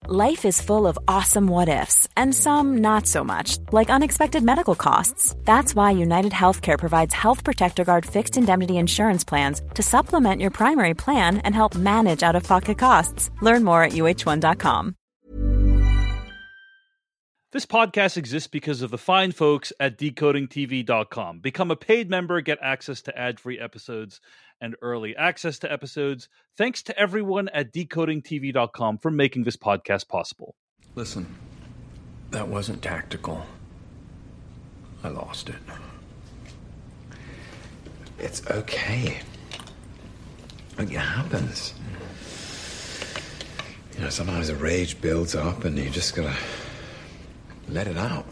Life is full of awesome what-ifs, and some not so much, like unexpected medical costs. That's why United Healthcare provides Health Protector Guard fixed indemnity insurance plans to supplement your primary plan and help manage out-of-pocket costs. Learn more at uh1.com. This podcast exists because of the fine folks at decodingtv.com. Become a paid member, get access to ad-free episodes and early access to episodes. Thanks to everyone at decodingtv.com for making this podcast possible. Listen, that wasn't tactical. I lost it. It's okay. Like, it happens. You know, sometimes the rage builds up and you just gotta let it out.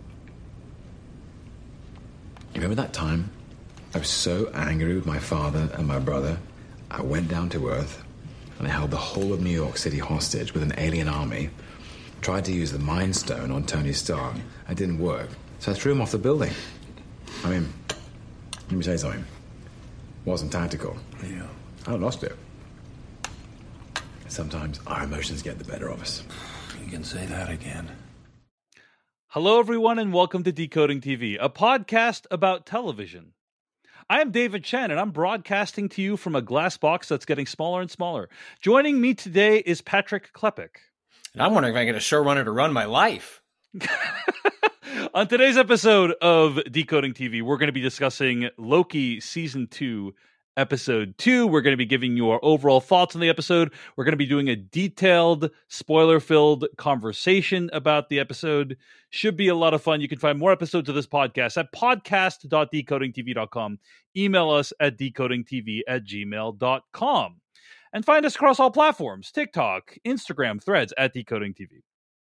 You remember that time I was so angry with my father and my brother, I went down to Earth and I held the whole of New York City hostage with an alien army, tried to use the Mind Stone on Tony Stark. It didn't work, so I threw him off the building. I mean, let me tell you something. It wasn't tactical. Yeah. I lost it. Sometimes our emotions get the better of us. You can say that again. Hello, everyone, and welcome to Decoding TV, a podcast about television. I am David Chen, and I'm broadcasting to you from a glass box that's getting smaller and smaller. Joining me today is Patrick Klepek. And I'm wondering if I get a showrunner to run my life. On today's episode of Decoding TV, we're going to be discussing Loki Season 2, Episode 2. We're going to be giving you our overall thoughts on the episode. We're going to be doing a detailed, spoiler-filled conversation about the episode. Should be a lot of fun. You can find more episodes of this podcast at podcast.decodingtv.com. Email us at decodingtv@gmail.com. And find us across all platforms, TikTok, Instagram, Threads, at Decoding TV.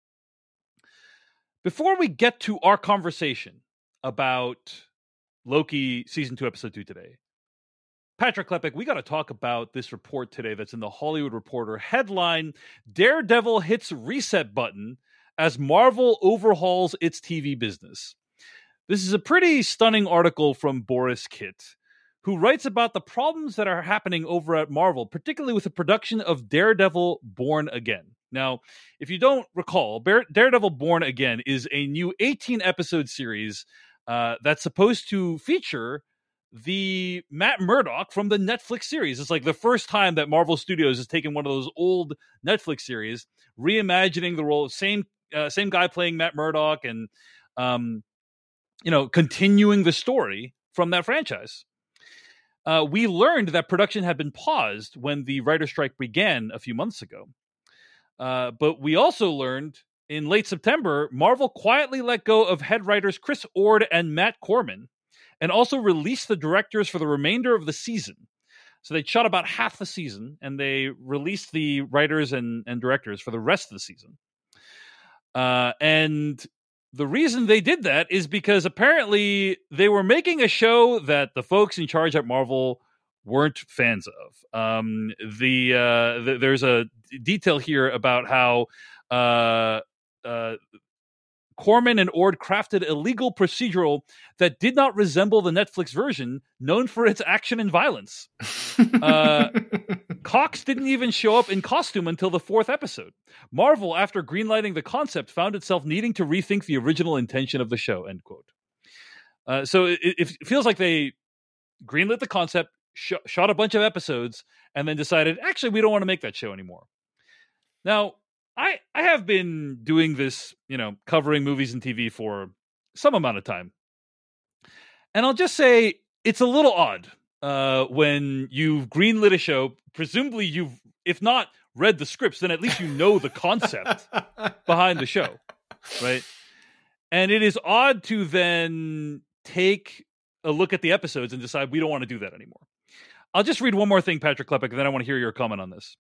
Before we get to our conversation about Loki Season 2, Episode 2 today, Patrick Klepek, we got to talk about this report today that's in the Hollywood Reporter. Headline, Daredevil hits reset button as Marvel overhauls its TV business. This is a pretty stunning article from Boris Kitt, who writes about the problems that are happening over at Marvel, particularly with the production of Daredevil Born Again. Now, if you don't recall, Daredevil Born Again is a new 18-episode series that's supposed to feature the Matt Murdock from the Netflix series. It's like the first time that Marvel Studios has taken one of those old Netflix series, reimagining the role, same guy playing Matt Murdock, and continuing the story from that franchise. We learned that production had been paused when the writer's strike began a few months ago. But we also learned in late September, Marvel quietly let go of head writers Chris Ord and Matt Corman, and also released the directors for the remainder of the season. So they shot about half the season, and they released the writers and directors for the rest of the season. And the reason they did that is because apparently they were making a show that the folks in charge at Marvel weren't fans of. There's a detail here about how Corman and Ord crafted a legal procedural that did not resemble the Netflix version, known for its action and violence. Cox didn't even show up in costume until the 4th episode. Marvel, after greenlighting the concept, found itself needing to rethink the original intention of the show, end quote. So it feels like they greenlit the concept, shot a bunch of episodes, and then decided, actually, we don't want to make that show anymore. Now, I have been doing this, covering movies and TV for some amount of time. And I'll just say it's a little odd when you've greenlit a show. Presumably you've, if not read the scripts, then at least you know the concept behind the show, right? And it is odd to then take a look at the episodes and decide we don't want to do that anymore. I'll just read one more thing, Patrick Klepek, and then I want to hear your comment on this.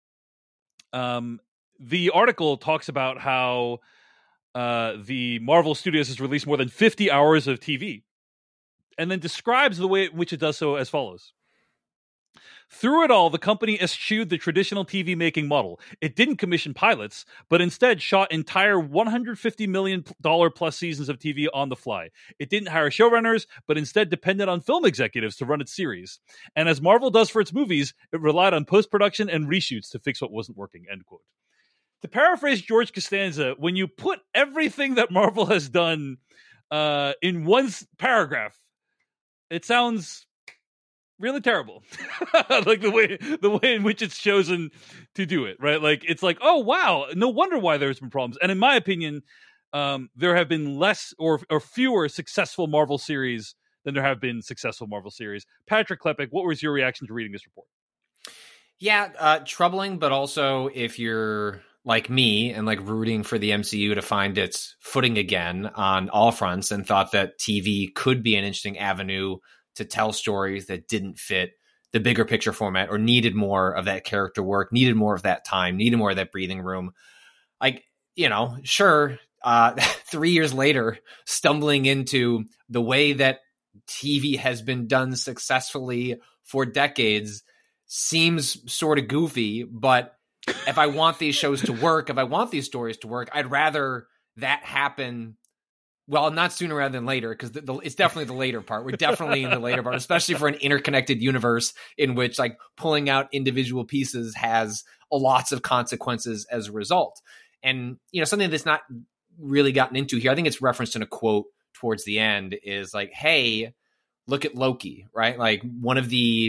The article talks about how the Marvel Studios has released more than 50 hours of TV, and then describes the way in which it does so as follows. Through it all, the company eschewed the traditional TV making model. It didn't commission pilots, but instead shot entire $150 million plus seasons of TV on the fly. It didn't hire showrunners, but instead depended on film executives to run its series. And as Marvel does for its movies, it relied on post-production and reshoots to fix what wasn't working, end quote. To paraphrase George Costanza, when you put everything that Marvel has done in one paragraph, it sounds really terrible. Like the way in which it's chosen to do it, right? Like it's like, oh wow, no wonder why there's been problems. And in my opinion, there have been less or fewer successful Marvel series than there have been successful Marvel series. Patrick Klepek, what was your reaction to reading this report? Yeah, troubling, but also if you're like me and like rooting for the MCU to find its footing again on all fronts and thought that TV could be an interesting avenue to tell stories that didn't fit the bigger picture format or needed more of that character work, needed more of that time, needed more of that breathing room. Like, sure, 3 years later, stumbling into the way that TV has been done successfully for decades seems sort of goofy, but if I want these shows to work, if I want these stories to work, I'd rather that happen. Well, not sooner rather than later, because it's definitely the later part. We're definitely in the later part, especially for an interconnected universe in which like pulling out individual pieces has lots of consequences as a result. And, something that's not really gotten into here, I think it's referenced in a quote towards the end, is like, hey, look at Loki, right? Like one of the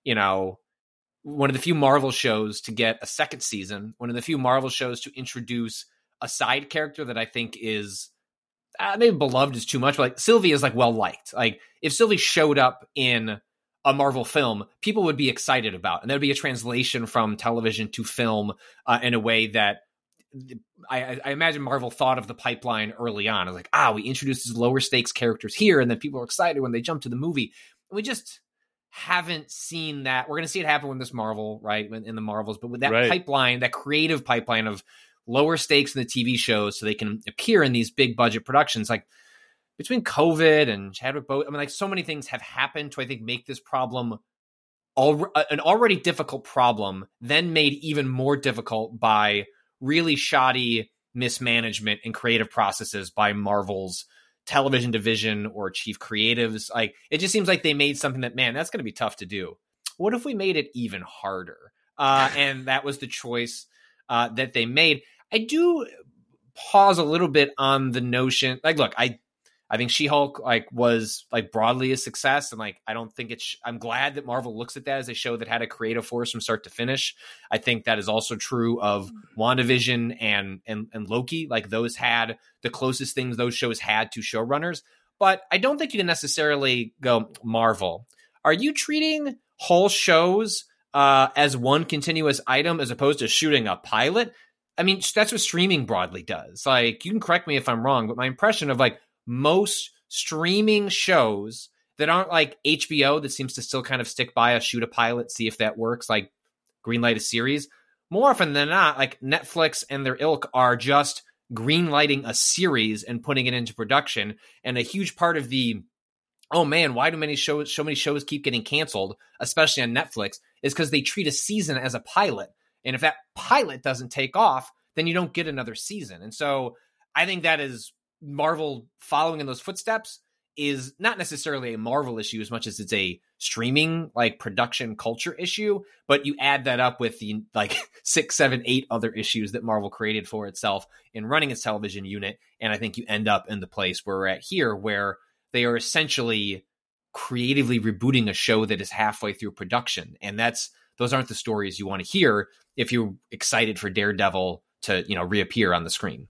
few Marvel shows to get a second season, one of the few Marvel shows to introduce a side character that I think is maybe beloved is too much, but like Sylvie is like well-liked. Like if Sylvie showed up in a Marvel film, people would be excited about, and there'd be a translation from television to film in a way that I imagine Marvel thought of the pipeline early on. It's like, we introduced these lower stakes characters here, and then people are excited when they jump to the movie. And we just haven't seen that. We're going to see it happen with this Marvel, right? In the Marvels, but with that pipeline, that creative pipeline of lower stakes in the TV shows so they can appear in these big budget productions, like between COVID and Chadwick Boseman, like so many things have happened to, I think, make this problem an already difficult problem, then made even more difficult by really shoddy mismanagement and creative processes by Marvel's television division or chief creatives. Like it just seems like they made something that, man, that's going to be tough to do. What if we made it even harder? And that was the choice that they made. I do pause a little bit on the notion. Like, look, I think She-Hulk was broadly a success, and I don't think I'm glad that Marvel looks at that as a show that had a creative force from start to finish. I think that is also true of WandaVision and Loki. Like those had the closest things those shows had to showrunners. But I don't think you can necessarily go, Marvel, are you treating whole shows as one continuous item as opposed to shooting a pilot? I mean, that's what streaming broadly does. Like, you can correct me if I'm wrong, but my impression of most streaming shows that aren't like HBO that seems to still kind of stick by shoot a pilot, see if that works, like greenlight a series. More often than not, like Netflix and their ilk are just greenlighting a series and putting it into production. And a huge part of the, oh man, why do so many shows keep getting canceled, especially on Netflix, is because they treat a season as a pilot. And if that pilot doesn't take off, then you don't get another season. And so I think that is Marvel following in those footsteps is not necessarily a Marvel issue as much as it's a streaming production culture issue. But you add that up with the 6, 7, 8 other issues that Marvel created for itself in running its television unit. And I think you end up in the place where we're at here, where they are essentially creatively rebooting a show that is halfway through production. And those aren't the stories you want to hear if you're excited for Daredevil to, reappear on the screen.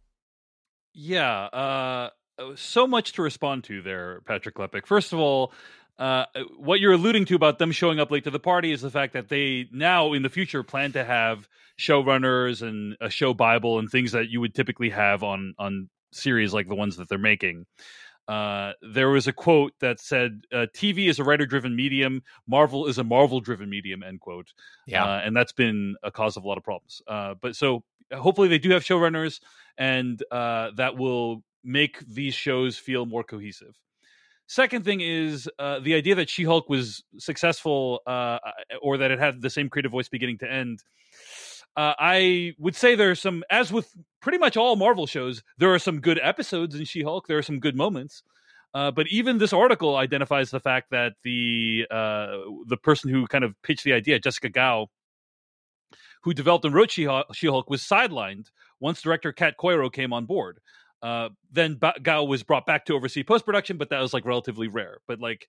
Yeah. So much to respond to there, Patrick Klepek. First of all, what you're alluding to about them showing up late to the party is the fact that they now in the future plan to have showrunners and a show Bible and things that you would typically have on series like the ones that they're making. There was a quote that said, TV is a writer-driven medium. Marvel is a Marvel-driven medium, end quote. Yeah. And that's been a cause of a lot of problems. But so hopefully they do have showrunners, and that will make these shows feel more cohesive. Second thing is the idea that She-Hulk was successful or that it had the same creative voice beginning to end. I would say there's some, as with pretty much all Marvel shows, there are some good episodes in She-Hulk. There are some good moments. But even this article identifies the fact that the person who kind of pitched the idea, Jessica Gao, who developed and wrote She-Hulk, was sidelined once director Kat Coiro came on board. Then Gao was brought back to oversee post-production, but that was like relatively rare. But like,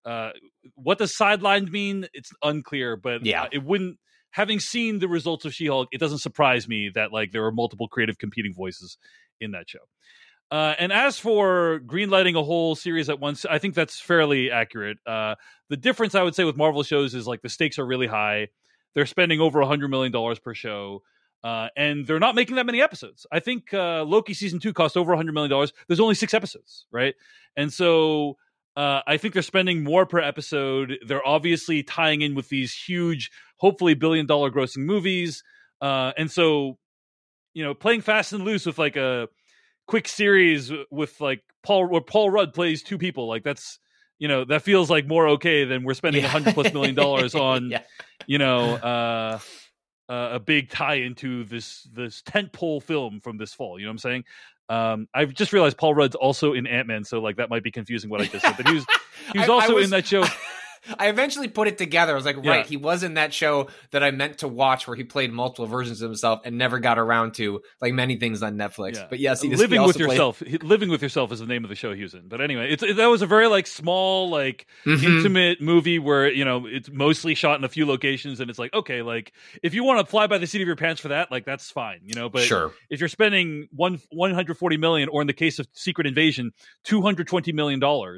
what does sidelined mean? It's unclear, but it wouldn't, having seen the results of She-Hulk, it doesn't surprise me that like there were multiple creative competing voices in that show. And as for greenlighting a whole series at once, I think that's fairly accurate. The difference I would say with Marvel shows is like the stakes are really high. They're spending over $100 million per show. And they're not making that many episodes. I think Loki season 2 cost over $100 million. There's only 6 episodes, right? And so I think they're spending more per episode. They're obviously tying in with these huge, hopefully $1 billion grossing movies. And so, you know, playing fast and loose with like a quick series with like where Paul Rudd plays 2 people, like that's, you know, that feels like more okay than we're spending $100+ million on, you know, a big tie into this tentpole film from this fall. You know what I'm saying? I've just realized Paul Rudd's also in Ant-Man, so like that might be confusing what I just said. But he was also in that show. I eventually put it together. I was like, right, he was in that show that I meant to watch where he played multiple versions of himself and never got around to, like many things on Netflix. Yeah. But yes, Living with Yourself. Living with Yourself is the name of the show he was in. But anyway, that was a very like small, like intimate movie where, you know, it's mostly shot in a few locations, and it's like, okay, like if you want to fly by the seat of your pants for that, like that's fine, you know. But if you're spending $140 million, or in the case of Secret Invasion, $220 million.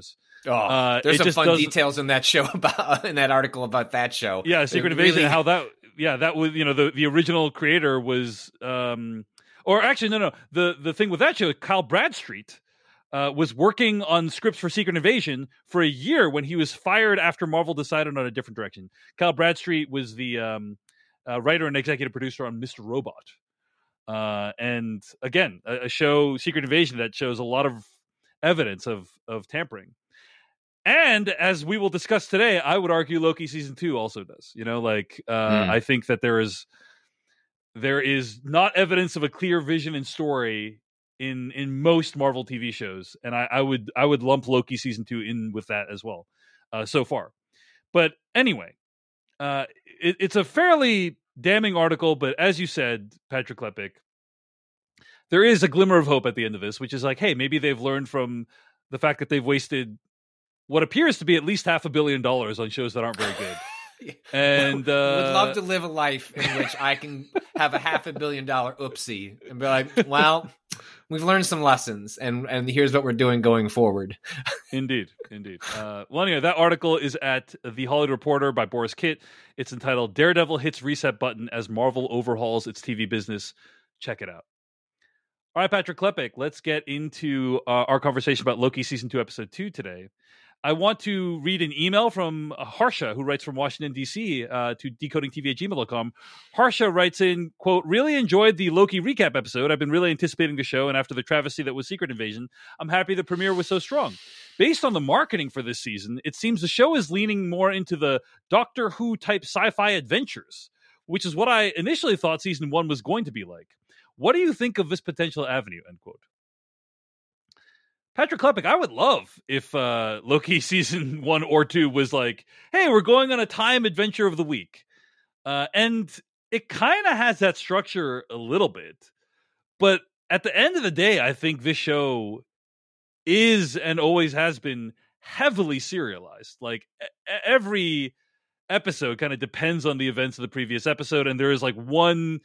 There's some fun details in that show in that article about that show. Yeah, Secret Invasion, really... how that was, you know, the original creator was, or actually no, the thing with that show, Kyle Bradstreet was working on scripts for Secret Invasion for a year when he was fired after Marvel decided on a different direction. Kyle Bradstreet was the writer and executive producer on Mr. Robot, and again, a show, Secret Invasion, that shows a lot of evidence of tampering. And as we will discuss today, I would argue Loki season 2 also does. You know, like I think that there is not evidence of a clear vision and story in most Marvel TV shows, and I would lump Loki season 2 in with that as well so far. But anyway, it's a fairly damning article. But as you said, Patrick Klepek, there is a glimmer of hope at the end of this, which is like, hey, maybe they've learned from the fact that they've wasted what appears to be at least $500 million on shows that aren't very good. And would love to live a life in which I can have a $500 million oopsie and be like, well, we've learned some lessons, and here's what we're doing going forward. Indeed. Well, anyway, that article is at The Hollywood Reporter by Boris Kitt. It's entitled "Daredevil Hits Reset Button as Marvel Overhauls Its TV Business." Check it out. All right, Patrick Klepek, let's get into our conversation about Loki Season 2, Episode 2 today. I want to read an email from Harsha, who writes from Washington, D.C. To decodingtv@gmail.com. Harsha writes in, quote, "Really enjoyed the Loki recap episode. I've been really anticipating the show, and after the travesty that was Secret Invasion, I'm happy the premiere was so strong. Based on the marketing for this season, it seems the show is leaning more into the Doctor Who type sci-fi adventures, which is what I initially thought Season 1 was going to be like. What do you think of this potential avenue?" End quote. Patrick Klepek, I would love if Loki season 1 or 2 was like, hey, we're going on a time adventure of the week. And it kind of has that structure a little bit. But at the end of the day, I think this show is and always has been heavily serialized. Like every episode kind of depends on the events of the previous episode. And there is like one,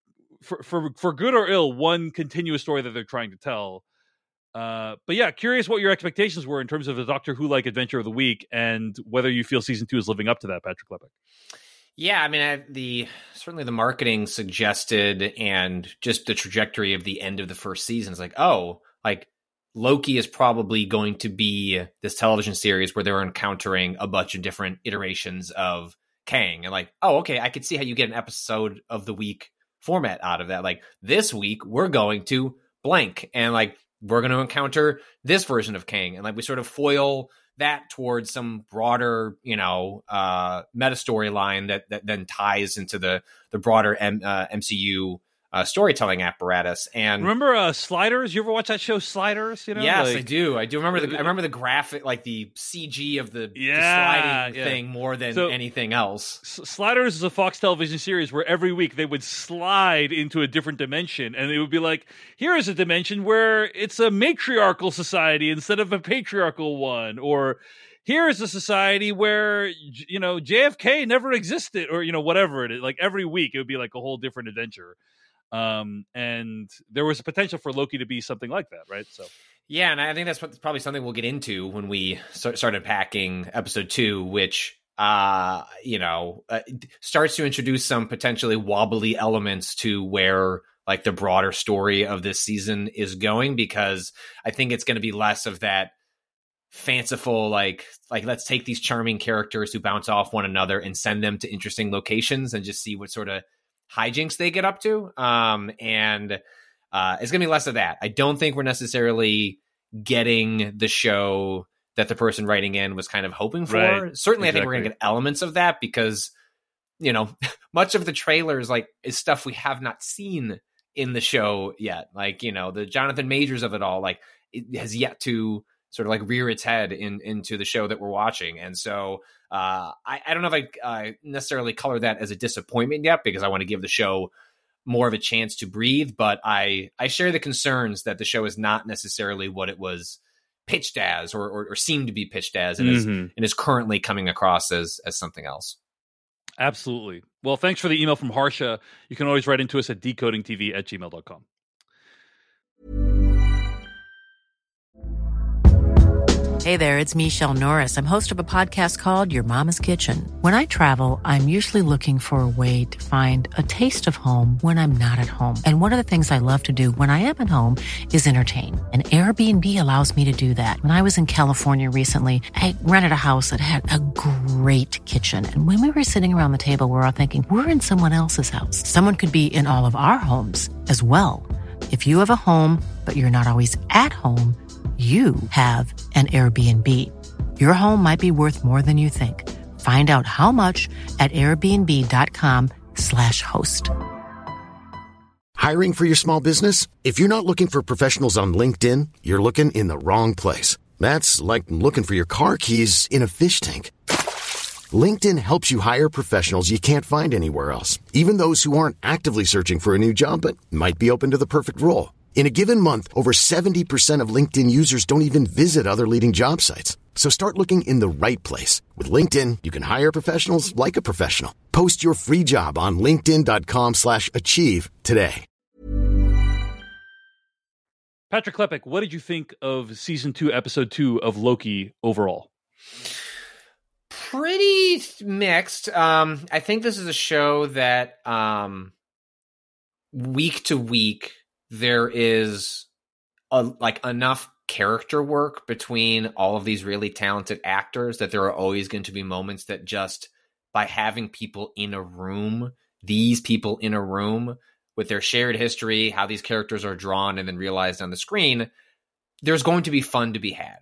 for good or ill, one continuous story that they're trying to tell. But yeah, curious what your expectations were in terms of the Doctor Who-like adventure of the week, and whether you feel season 2 is living up to that, Patrick Klepek. Yeah, I mean, certainly the marketing suggested, and just the trajectory of the end of the first season is like, oh, like Loki is probably going to be this television series where they're encountering a bunch of different iterations of Kang, and like, oh, okay, I could see how you get an episode of the week format out of that. Like this week, we're going to blank, and like, we're going to encounter this version of Kang. And like, we sort of foil that towards some broader, you know, meta storyline that then ties into the broader MCU storytelling apparatus. And remember Sliders? You ever watch that show Sliders? You know, yes, like, I do. I remember the graphic, like the CG of the sliding thing more than anything else. Sliders is a Fox television series where every week they would slide into a different dimension, and it would be like, here is a dimension where it's a matriarchal society instead of a patriarchal one, or here is a society where, you know, JFK never existed, or, you know, whatever it is. Like every week it would be like a whole different adventure. And there was a potential for Loki to be something like that, right? So yeah, and I think that's probably something we'll get into when we started packing episode 2, which starts to introduce some potentially wobbly elements to where like the broader story of this season is going, because I think it's going to be less of that fanciful like let's take these charming characters who bounce off one another and send them to interesting locations and just see what sort of hijinks they get up to. And it's gonna be less of that. I don't think we're necessarily getting the show that the person writing in was kind of hoping for. Right. Certainly, exactly. I think we're gonna get elements of that because, you know, much of the trailers like is stuff we have not seen in the show yet. Like, you know, the Jonathan Majors of it all, like it has yet to sort of like rear its head into the show that we're watching. And so I don't know if I necessarily color that as a disappointment yet, because I want to give the show more of a chance to breathe. But I share the concerns that the show is not necessarily what it was pitched as or seemed to be pitched as, and is currently coming across as something else. Absolutely. Well, thanks for the email from Harsha. You can always write into us at decodingtv@gmail.com. Hey there, it's Michelle Norris. I'm host of a podcast called Your Mama's Kitchen. When I travel, I'm usually looking for a way to find a taste of home when I'm not at home. And one of the things I love to do when I am at home is entertain. And Airbnb allows me to do that. When I was in California recently, I rented a house that had a great kitchen. And when we were sitting around the table, we were all thinking, we're in someone else's house. Someone could be in all of our homes as well. If you have a home, but you're not always at home, you have an Airbnb. Your home might be worth more than you think. Find out how much at airbnb.com/host. Hiring for your small business? If you're not looking for professionals on LinkedIn, you're looking in the wrong place. That's like looking for your car keys in a fish tank. LinkedIn helps you hire professionals you can't find anywhere else, even those who aren't actively searching for a new job but might be open to the perfect role. In a given month, over 70% of LinkedIn users don't even visit other leading job sites. So start looking in the right place. With LinkedIn, you can hire professionals like a professional. Post your free job on linkedin.com/achieve today. Patrick Klepek, what did you think of season 2, episode 2 of Loki overall? Pretty mixed. I think this is a show that week to week, there is enough character work between all of these really talented actors that there are always going to be moments that just by having people in a room, these people in a room with their shared history, how these characters are drawn and then realized on the screen, there's going to be fun to be had.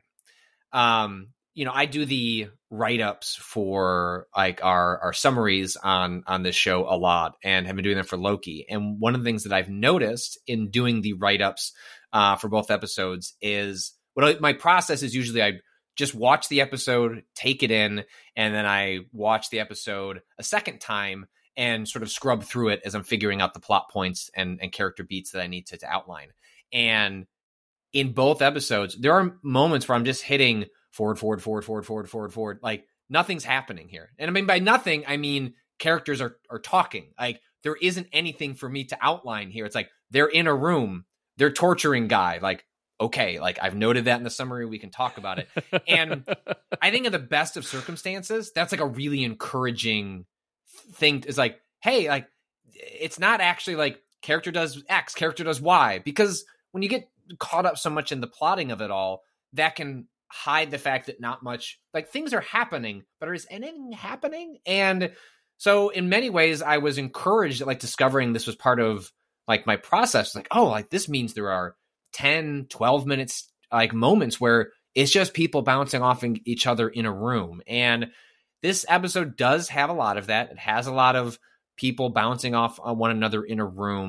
I do the write-ups for like our summaries on this show a lot, and have been doing them for Loki. And one of the things that I've noticed in doing the write-ups for both episodes is my process is usually I just watch the episode, take it in, and then I watch the episode a second time and sort of scrub through it as I'm figuring out the plot points and character beats that I need to outline. And in both episodes, there are moments where I'm just hitting forward. Like nothing's happening here. And I mean, by nothing, I mean, characters are talking. Like there isn't anything for me to outline here. It's like, they're in a room, they're torturing Guy. Like, okay, like I've noted that in the summary, we can talk about it. And I think in the best of circumstances, that's like a really encouraging thing. Is like, hey, like it's not actually like character does X, character does Y, because when you get caught up so much in the plotting of it all, that can hide the fact that not much, like things are happening, but is anything happening? And so in many ways I was encouraged at like discovering this was part of like my process. Like, oh, like this means there are 10, 12 minutes, like moments where it's just people bouncing off each other in a room. And this episode does have a lot of that. It has a lot of people bouncing off on one another in a room,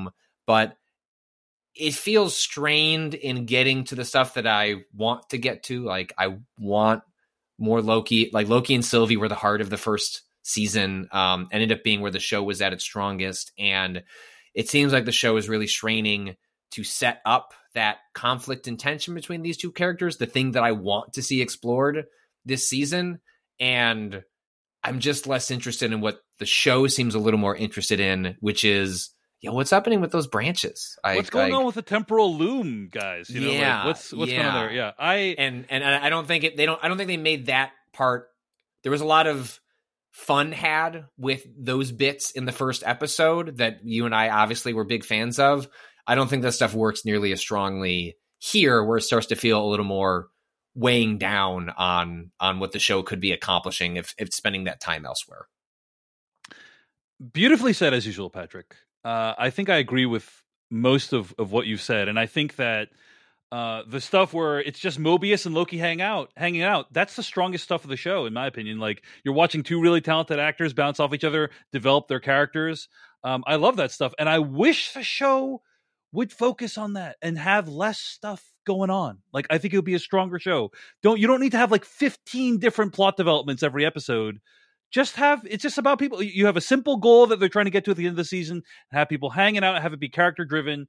but it feels strained in getting to the stuff that I want to get to. Like, I want more Loki. Like, Loki and Sylvie were the heart of the first season, ended up being where the show was at its strongest. And it seems like the show is really straining to set up that conflict and tension between these two characters, the thing that I want to see explored this season. And I'm just less interested in what the show seems a little more interested in, which is, what's happening with those branches? What's going on with the temporal loom, guys? You know, like, what's going on there? Yeah, and I don't think I don't think they made that part. There was a lot of fun had with those bits in the first episode that you and I obviously were big fans of. I don't think that stuff works nearly as strongly here, where it starts to feel a little more weighing down on what the show could be accomplishing if spending that time elsewhere. Beautifully said, as usual, Patrick. I think I agree with most of what you've said, and I think that the stuff where it's just Mobius and Loki hanging out, that's the strongest stuff of the show, in my opinion. Like, you're watching two really talented actors bounce off each other, develop their characters. I love that stuff, and I wish the show would focus on that and have less stuff going on. Like, I think it would be a stronger show. You don't need to have like 15 different plot developments every episode. It's just about people. You have a simple goal that they're trying to get to at the end of the season, have people hanging out, have it be character driven.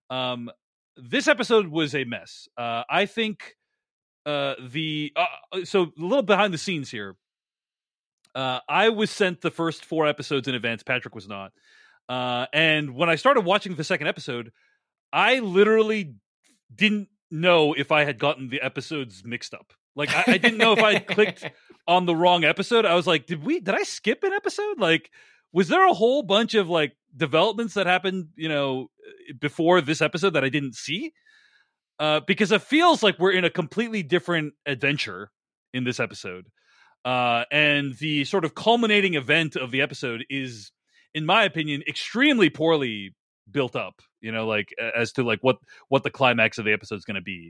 This episode was a mess. I think so a little behind the scenes here. I was sent the first 4 episodes in advance. Patrick was not. And when I started watching the second episode, I literally didn't know if I had gotten the episodes mixed up. Like, I didn't know if I had clicked on the wrong episode. I was like, did I skip an episode? Like, was there a whole bunch of like developments that happened, before this episode that I didn't see? Because it feels like we're in a completely different adventure in this episode. And the sort of culminating event of the episode is, in my opinion, extremely poorly built up, like as to like what the climax of the episode is going to be.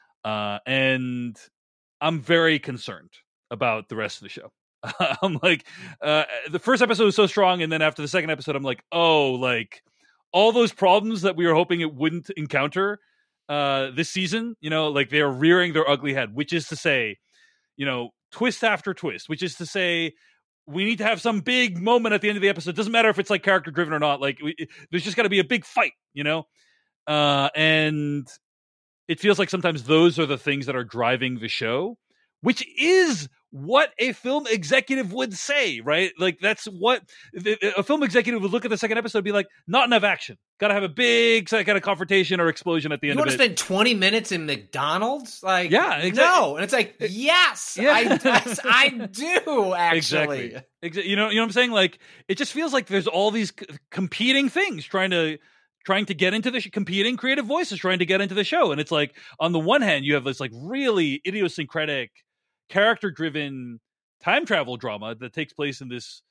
And I'm very concerned about the rest of the show. I'm like, the first episode was so strong, and then after the second episode, I'm like, oh, like all those problems that we were hoping it wouldn't encounter this season, like they're rearing their ugly head, which is to say, twist after twist, which is to say, we need to have some big moment at the end of the episode. It doesn't matter if it's like character driven or not. Like, there's just got to be a big fight, and it feels like sometimes those are the things that are driving the show, which is what a film executive would say, right? Like, that's what a film executive would look at the second episode and be like, not enough action. Got to have a big kind of confrontation or explosion at the end of it. You want to spend 20 minutes in McDonald's? Like, yeah, exactly. No. And it's like, yes, yeah. I do, actually. Exactly. You know what I'm saying? Like, it just feels like there's all these competing things trying to get into the competing creative voices trying to get into the show. And it's like, on the one hand, you have this like really idiosyncratic, character-driven time travel drama that takes place in this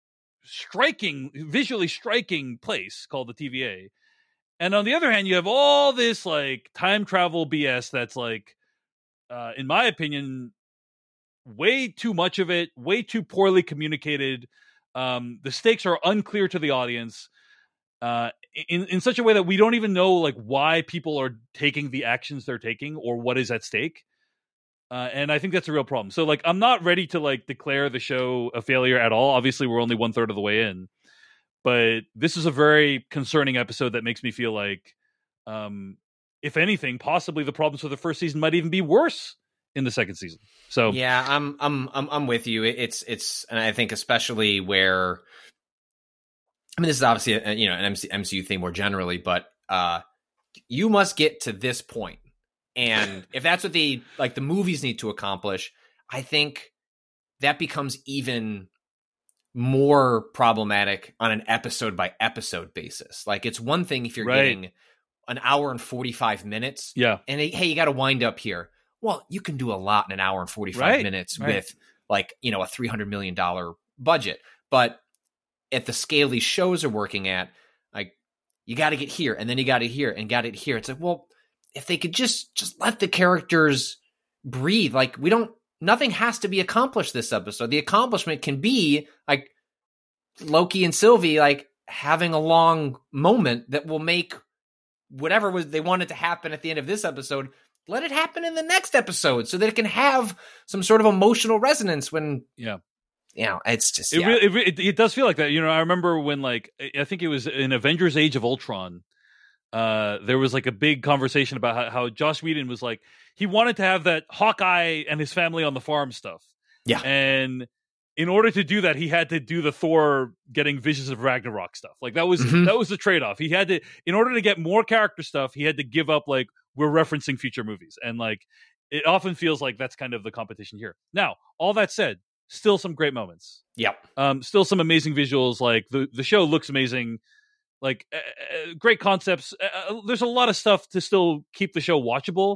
visually striking place called the TVA. And on the other hand, you have all this like time travel BS that's like, in my opinion, way too much of it, way too poorly communicated. The stakes are unclear to the audience. In such a way that we don't even know like why people are taking the actions they're taking or what is at stake. And I think that's a real problem. So like, I'm not ready to like declare the show a failure at all. Obviously we're only 1/3 of the way in, but this is a very concerning episode that makes me feel like, if anything, possibly the problems for the first season might even be worse in the second season. So yeah, I'm with you. It's, and I think especially where, I mean, this is obviously an MCU thing more generally, but you must get to this point. And if that's what the movies need to accomplish, I think that becomes even more problematic on an episode by episode basis. Like, it's one thing if you're getting an hour and 45 minutes. Yeah. And hey, you got to wind up here. Well, you can do a lot in an hour and 45 minutes with like, a $300 million budget. But at the scale these shows are working at, like, you got to get here and then you got to here and got it here. It's like, well, if they could just let the characters breathe, like nothing has to be accomplished this episode. The accomplishment can be like Loki and Sylvie, like having a long moment that will make whatever they wanted to happen at the end of this episode, let it happen in the next episode so that it can have some sort of emotional resonance when, it's just, it does feel like that. I remember when, like, I think it was in Avengers Age of Ultron, there was like a big conversation about how Joss Whedon was like, he wanted to have that Hawkeye and his family on the farm stuff. Yeah. And in order to do that, he had to do the Thor getting Visions of Ragnarok stuff. Like that was the trade-off. He had to, in order to get more character stuff, he had to give up, like, we're referencing future movies. And like, it often feels like that's kind of the competition here. Now, all that said, still some great moments. Yep. Still some amazing visuals. Like the show looks amazing. Like great concepts. There's a lot of stuff to still keep the show watchable.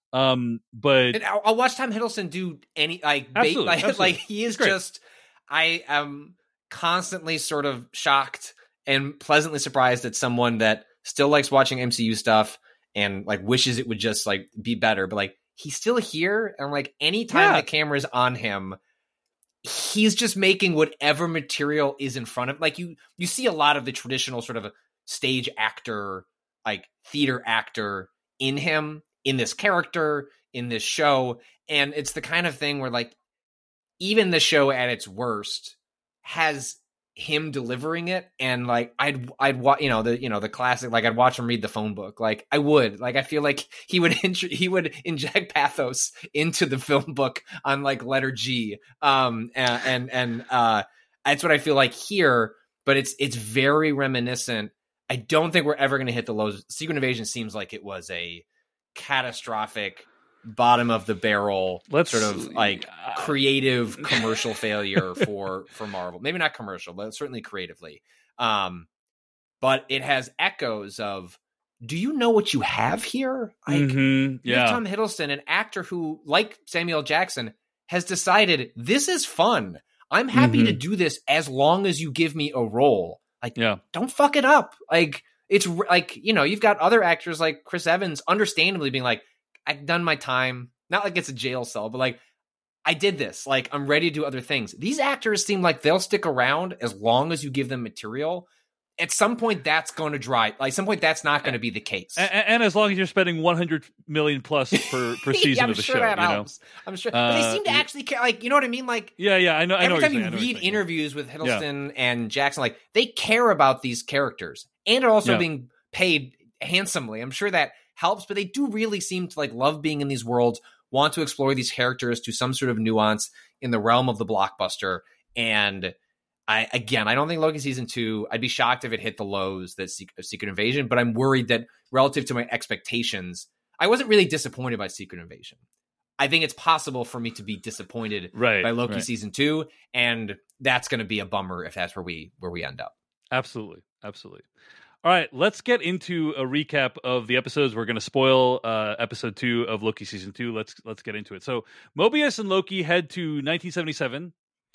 But and I'll watch Tom Hiddleston do any absolutely. like he is just. I am constantly sort of shocked and pleasantly surprised that someone that still likes watching MCU stuff and like wishes it would just like be better, but like he's still here, and like anytime the camera is on him, he's just making whatever material is in front of. Like you see a lot of the traditional sort of stage actor, like theater actor in him, in this character, in this show, and it's the kind of thing where like even the show at its worst has him delivering it, and like I'd watch the classic, like I'd watch him read the phone book, like I would, like I feel like he would inject pathos into the film book on like letter G, and that's what I feel like here, but it's very reminiscent. I don't think we're ever going to hit the lows. Secret Invasion seems like it was a catastrophic, bottom of the barrel sort of like creative commercial failure for Marvel. Maybe not commercial, but certainly creatively. But it has echoes of, do you know what you have here? Like you have Tom Hiddleston, an actor who, like Samuel Jackson, has decided this is fun. I'm happy to do this as long as you give me a role. Like, don't fuck it up. Like, it's like, you've got other actors like Chris Evans understandably being like, I've done my time. Not like it's a jail cell, but like, I did this. Like, I'm ready to do other things. These actors seem like they'll stick around as long as you give them material. At some point, that's going to dry. Like, some point, that's not going to be the case. And as long as you're spending $100 million plus per season of the show, that helps. I'm sure. But they seem to actually care. Like, you know what I mean? Like, I know. Every time you read interviews with Hiddleston and Jackson, like, they care about these characters and are also being paid handsomely. I'm sure that helps, but they do really seem to like love being in these worlds, want to explore these characters to some sort of nuance in the realm of the blockbuster. And I don't think Loki season 2, I'd be shocked if it hit the lows that Secret Invasion, but I'm worried that relative to my expectations, I wasn't really disappointed by Secret Invasion. I think it's possible for me to be disappointed by Loki season 2, and that's going to be a bummer if that's where we end up. Absolutely. All right, let's get into a recap of the episodes. We're going to spoil episode 2 of Loki season 2. Let's get into it. So Mobius and Loki head to 1977,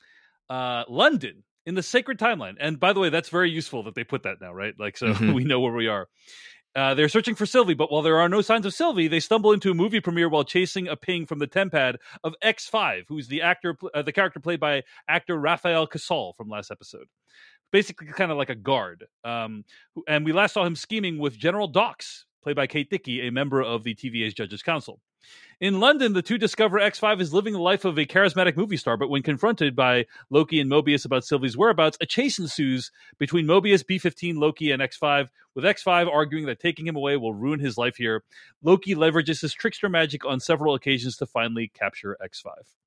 London, in the Sacred Timeline. And by the way, that's very useful that they put that now, right? Like, so we know where we are. They're searching for Sylvie, but while there are no signs of Sylvie, they stumble into a movie premiere while chasing a ping from the tempad of X5, who's the character played by actor Rafael Casal from last episode. Basically kind of like a guard. And we last saw him scheming with General Dox, played by Kate Dickie, a member of the TVA's Judges Council. In London, the two discover X5 is living the life of a charismatic movie star, but when confronted by Loki and Mobius about Sylvie's whereabouts, a chase ensues between Mobius, B-15, Loki, and X5, with X5 arguing that taking him away will ruin his life here. Loki leverages his trickster magic on several occasions to finally capture X5.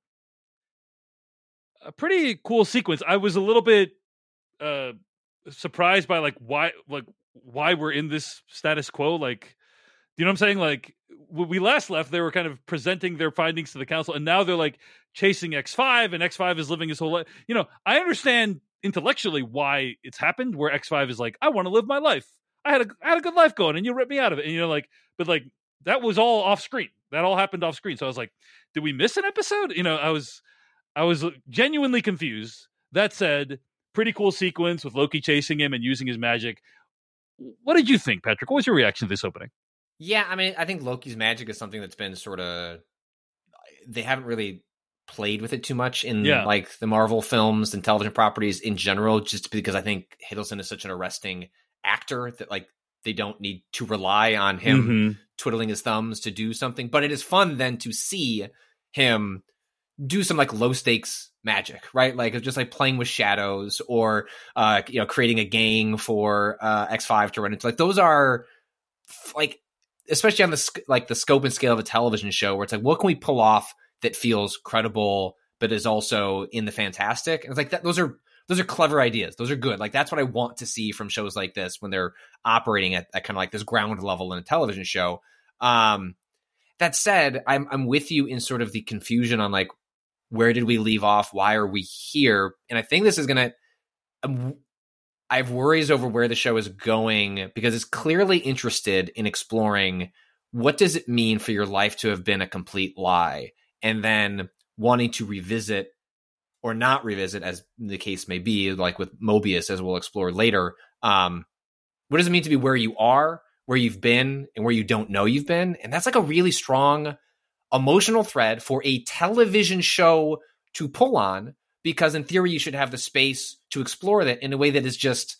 A pretty cool sequence. I was a little bit surprised by why we're in this status quo. Like, you know what I'm saying? Like, when we last left, they were kind of presenting their findings to the council, and now they're like chasing X5, and X5 is living his whole life. You know, I understand intellectually why it's happened, where X5 is like, I want to live my life. I had a good life going, and you ripped me out of it. And but that was all off screen. That all happened off screen. So I was like, did we miss an episode? You know, I was genuinely confused. That said, pretty cool sequence with Loki chasing him and using his magic. What did you think, Patrick? What was your reaction to this opening? Yeah, I mean, I think Loki's magic is something that's been they haven't really played with it too much in Yeah. like the Marvel films and television properties in general, just because I think Hiddleston is such an arresting actor that like they don't need to rely on him twiddling his thumbs to do something. But it is fun then to see him do some like low stakes magic, right? Like just like playing with shadows or creating a gang for X5 to run into. Like those are like, especially on the scope and scale of a television show, where it's like, what can we pull off that feels credible but is also in the fantastic? And it's like that. Those are clever ideas. Those are good. Like that's what I want to see from shows like this when they're operating at kind of like this ground level in a television show. That said, I'm with you in sort of the confusion on like, where did we leave off? Why are we here? And I think this is going to, I have worries over where the show is going, because it's clearly interested in exploring what does it mean for your life to have been a complete lie, and then wanting to revisit or not revisit, as the case may be, like with Mobius, as we'll explore later. What does it mean to be where you are, where you've been, and where you don't know you've been? And that's like a really strong emotional thread for a television show to pull on, because in theory you should have the space to explore that in a way that is just,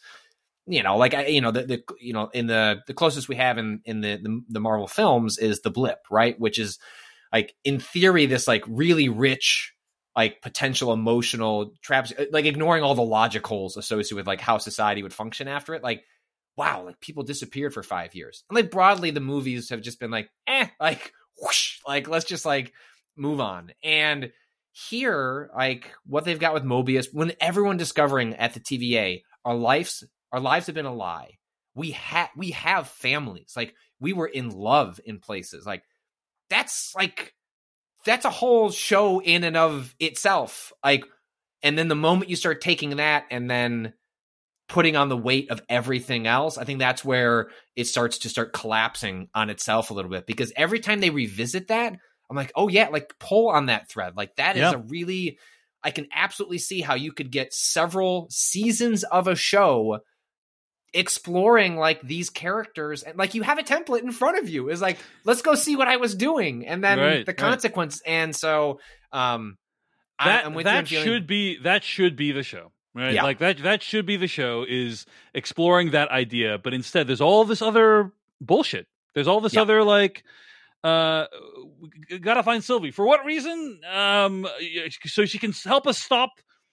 the closest we have in the Marvel films is the Blip, right? Which is like in theory this like really rich like potential emotional traps, like ignoring all the logic holes associated with like how society would function after it. Like, wow, like people disappeared for 5 years, and like broadly the movies have just been like, like whoosh, like let's just like move on. And here, like what they've got with Mobius, when everyone discovering at the TVA our lives have been a lie. We have families, like we were in love in places, like that's a whole show in and of itself. Like, and then the moment you start taking that and then putting on the weight of everything else, I think that's where it starts to collapsing on itself a little bit, because every time they revisit that, I'm like, oh yeah, like pull on that thread. Like that is I can absolutely see how you could get several seasons of a show exploring like these characters, and like you have a template in front of you, is like, let's go see what I was doing, and then the consequence. And so I'm with that you. Should be the show. Right. Yeah. Like that should be the show, is exploring that idea. But instead there's all this other bullshit. There's all this other like, gotta find Sylvie. For what reason? So she can help us stop,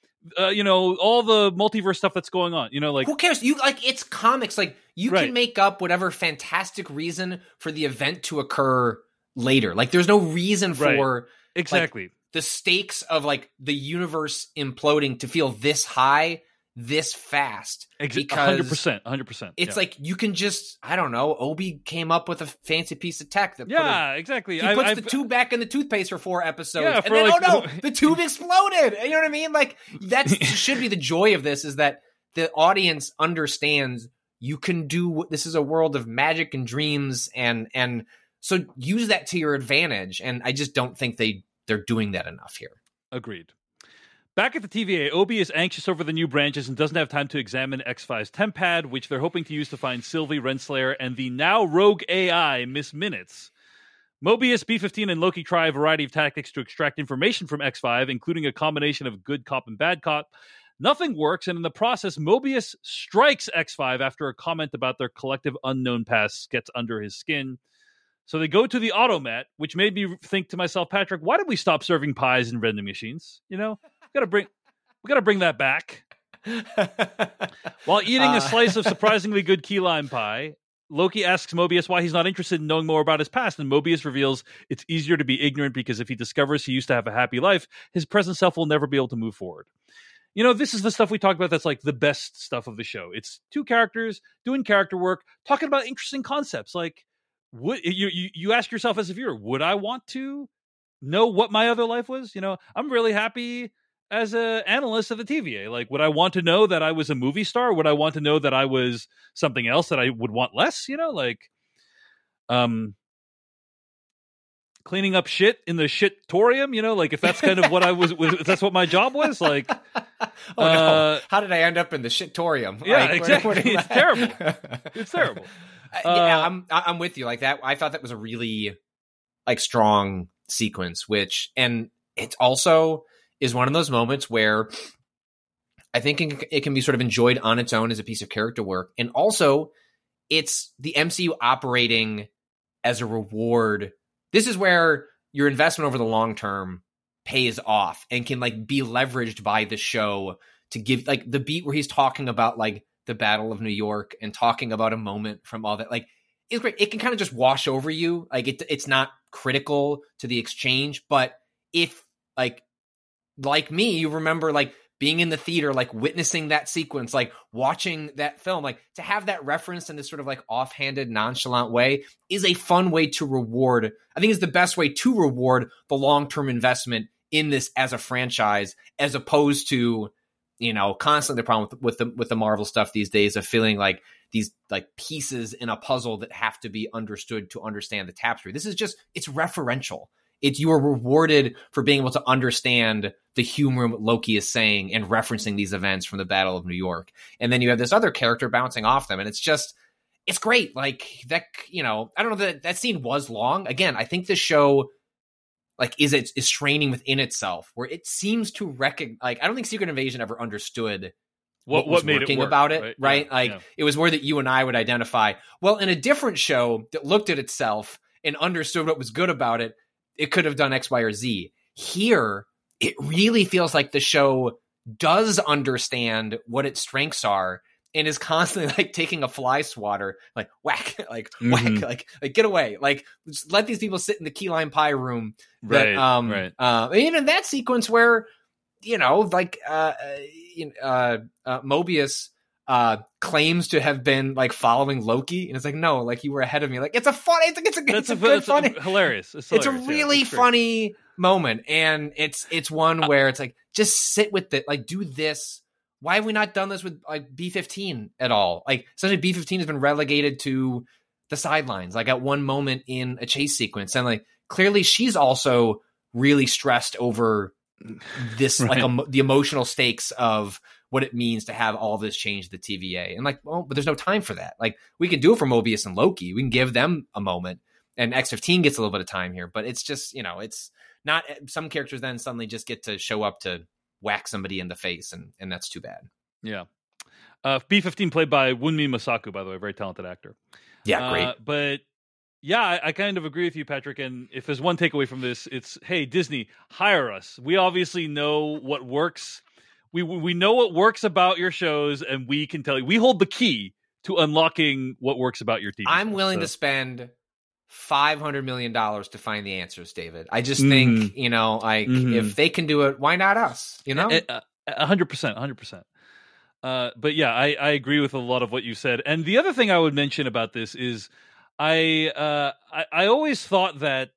all the multiverse stuff that's going on. Like who cares? You like, it's comics. Like you can make up whatever fantastic reason for the event to occur later. Like there's no reason for exactly. Like, the stakes of like the universe imploding to feel this high, this fast. Because 100%. It's like, you can just, I don't know, Obi came up with a fancy piece of tech that exactly. He puts the tube back in the toothpaste for 4 episodes, and then the tube exploded. You know what I mean? Like that should be the joy of this, is that the audience understands you can do, this is a world of magic and dreams, and so use that to your advantage. And I just don't think they're doing that enough here. Agreed. Back at the TVA, Obi is anxious over the new branches and doesn't have time to examine X5's temp pad, which they're hoping to use to find Sylvie, Renslayer, and the now rogue AI, Miss Minutes. Mobius, B-15, and Loki try a variety of tactics to extract information from X5, including a combination of good cop and bad cop. Nothing works, and in the process, Mobius strikes X5 after a comment about their collective unknown past gets under his skin. So they go to the automat, which made me think to myself, Patrick, why did we stop serving pies in vending machines? We gotta bring that back. While eating a slice of surprisingly good key lime pie, Loki asks Mobius why he's not interested in knowing more about his past, and Mobius reveals it's easier to be ignorant because if he discovers he used to have a happy life, his present self will never be able to move forward. This is the stuff we talked about that's like the best stuff of the show. It's 2 characters doing character work, talking about interesting concepts. Like, you ask yourself as a viewer, would I want to know what my other life was? I'm really happy as an analyst of the TVA. Like, would I want to know that I was a movie star? Would I want to know that I was something else that I would want less? Cleaning up shit in the shit-torium, like if that's kind of what I was, if that's what my job was, like. No. How did I end up in the shit-torium? Yeah, like, exactly. It's terrible. It's terrible. I'm with you like that. I thought that was a really like strong sequence, and it also is one of those moments where I think it can be sort of enjoyed on its own as a piece of character work. And also, it's the MCU operating as a reward. This is where your investment over the long term pays off and can like be leveraged by the show to give like the beat where he's talking about like the Battle of New York and talking about a moment from all that. Like, it's great. It can kind of just wash over you. Like it's not critical to the exchange, but if like me, you remember like being in the theater, like witnessing that sequence, like watching that film, like to have that reference in this sort of like offhanded, nonchalant way is a fun way to reward. I think is the best way to reward the long-term investment in this as a franchise, as opposed to, you know, constantly the problem with the Marvel stuff these days of feeling like these like pieces in a puzzle that have to be understood to understand the tapestry. This is just, it's referential. You are rewarded for being able to understand the humor what Loki is saying and referencing these events from the Battle of New York. And then you have this other character bouncing off them. And it's great. Like that, you know, I don't know that scene was long. Again, I think the show like is training within itself where it seems to recognize, like, I don't think Secret Invasion ever understood what was made working it work, about it. Right. Yeah, like it was more that you and I would identify, well, in a different show that looked at itself and understood what was good about it, it could have done X, Y, or Z. Here, it really feels like the show does understand what its strengths are and is constantly like taking a fly swatter, like whack, like whack, like get away, like just let these people sit in the key lime pie room. Right. Even that sequence where, you know, like Mobius claims to have been like following Loki, and it's like, no, like you were ahead of me. Like it's a funny, it's hilarious. It's a really funny moment, and it's one where it's like, just sit with it, like do this. Why have we not done this with like B-15 at all? Like essentially B-15 has been relegated to the sidelines, like at one moment in a chase sequence, and like clearly she's also really stressed over this, like the emotional stakes of what it means to have all this change the TVA. And like, well, but there's no time for that. Like we can do it for Mobius and Loki. We can give them a moment, and X-15 gets a little bit of time here, but it's just, you know, it's not, some characters then suddenly just get to show up to whack somebody in the face. And that's too bad. Yeah. B-15 played by Wunmi Masaku, by the way, very talented actor. Yeah. Great. But yeah, I kind of agree with you, Patrick. And if there's one takeaway from this, it's, hey, Disney, hire us. We obviously know what works. We know what works about your shows, and we can tell you. We hold the key to unlocking what works about your TV. I'm willing to spend $500 million to find the answers, David. I just think, you know, like if they can do it, why not us? You know, 100%. But yeah, I agree with a lot of what you said. And the other thing I would mention about this is, I always thought that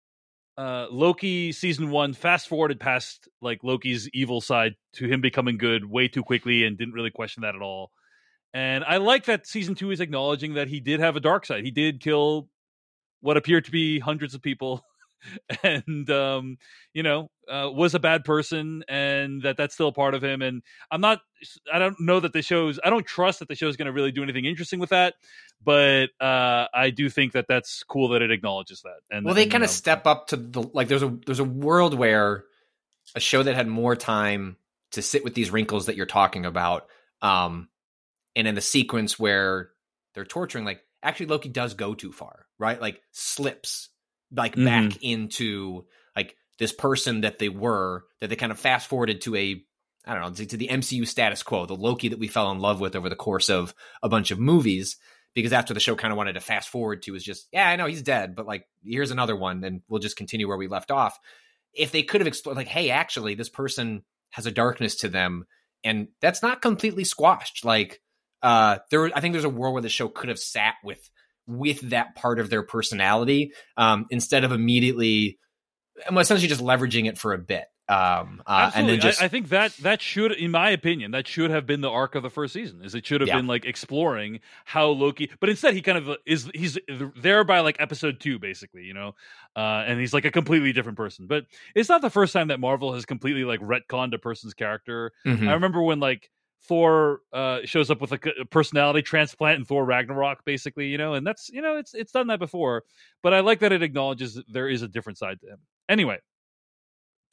Loki season 1 fast forwarded past like Loki's evil side to him becoming good way too quickly and didn't really question that at all. And I like that season 2 is acknowledging that he did have a dark side. He did kill what appeared to be hundreds of people and, was a bad person, and that's still a part of him. And I don't know that I don't trust that the show's going to really do anything interesting with that. But I do think that that's cool that it acknowledges that. And they kind of step up to the, like, there's a world where a show that had more time to sit with these wrinkles that you're talking about, and in the sequence where they're torturing, like actually Loki does go too far, right? Like slips like back into like this person that they kind of fast forwarded to to the MCU status quo, the Loki that we fell in love with over the course of a bunch of movies. Because after the show kind of wanted to fast forward to is just, yeah, I know he's dead, but like, here's another one, and we'll just continue where we left off. If they could have explored, like, hey, actually, this person has a darkness to them, and that's not completely squashed. Like, I think there's a world where the show could have sat with that part of their personality, instead of immediately, essentially just leveraging it for a bit. And then I think that should, in my opinion, that should have been the arc of the first season. It should have been like exploring how Loki, but instead he kind of he's there by like episode 2, basically, and he's like a completely different person. But it's not the first time that Marvel has completely like retconned a person's character. I remember when like Thor shows up with a personality transplant in Thor Ragnarok, basically, and that's it's done that before. But I like that it acknowledges that there is a different side to him. Anyway.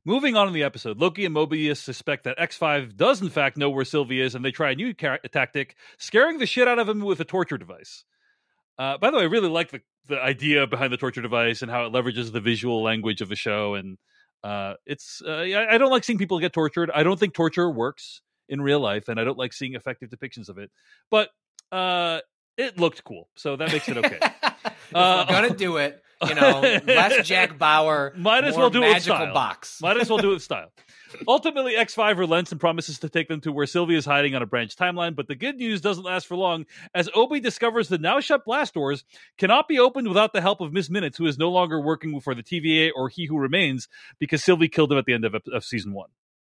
Moving on in the episode, Loki and Mobius suspect that X5 does in fact know where Sylvie is, and they try a new tactic, scaring the shit out of him with a torture device. By the way, I really like the idea behind the torture device and how it leverages the visual language of the show. And I don't like seeing people get tortured. I don't think torture works in real life, and I don't like seeing effective depictions of it. But it looked cool, so that makes it okay. If we're gonna do it, less Jack Bauer, might as more well do it with magical style. box. Might as well do it with style. Ultimately, X5 relents and promises to take them to where Sylvie is hiding on a branch timeline, but the good news doesn't last for long, as Obi discovers the now-shut blast doors cannot be opened without the help of Miss Minutes, who is no longer working for the TVA or He Who Remains, because Sylvie killed him at the end of Season 1.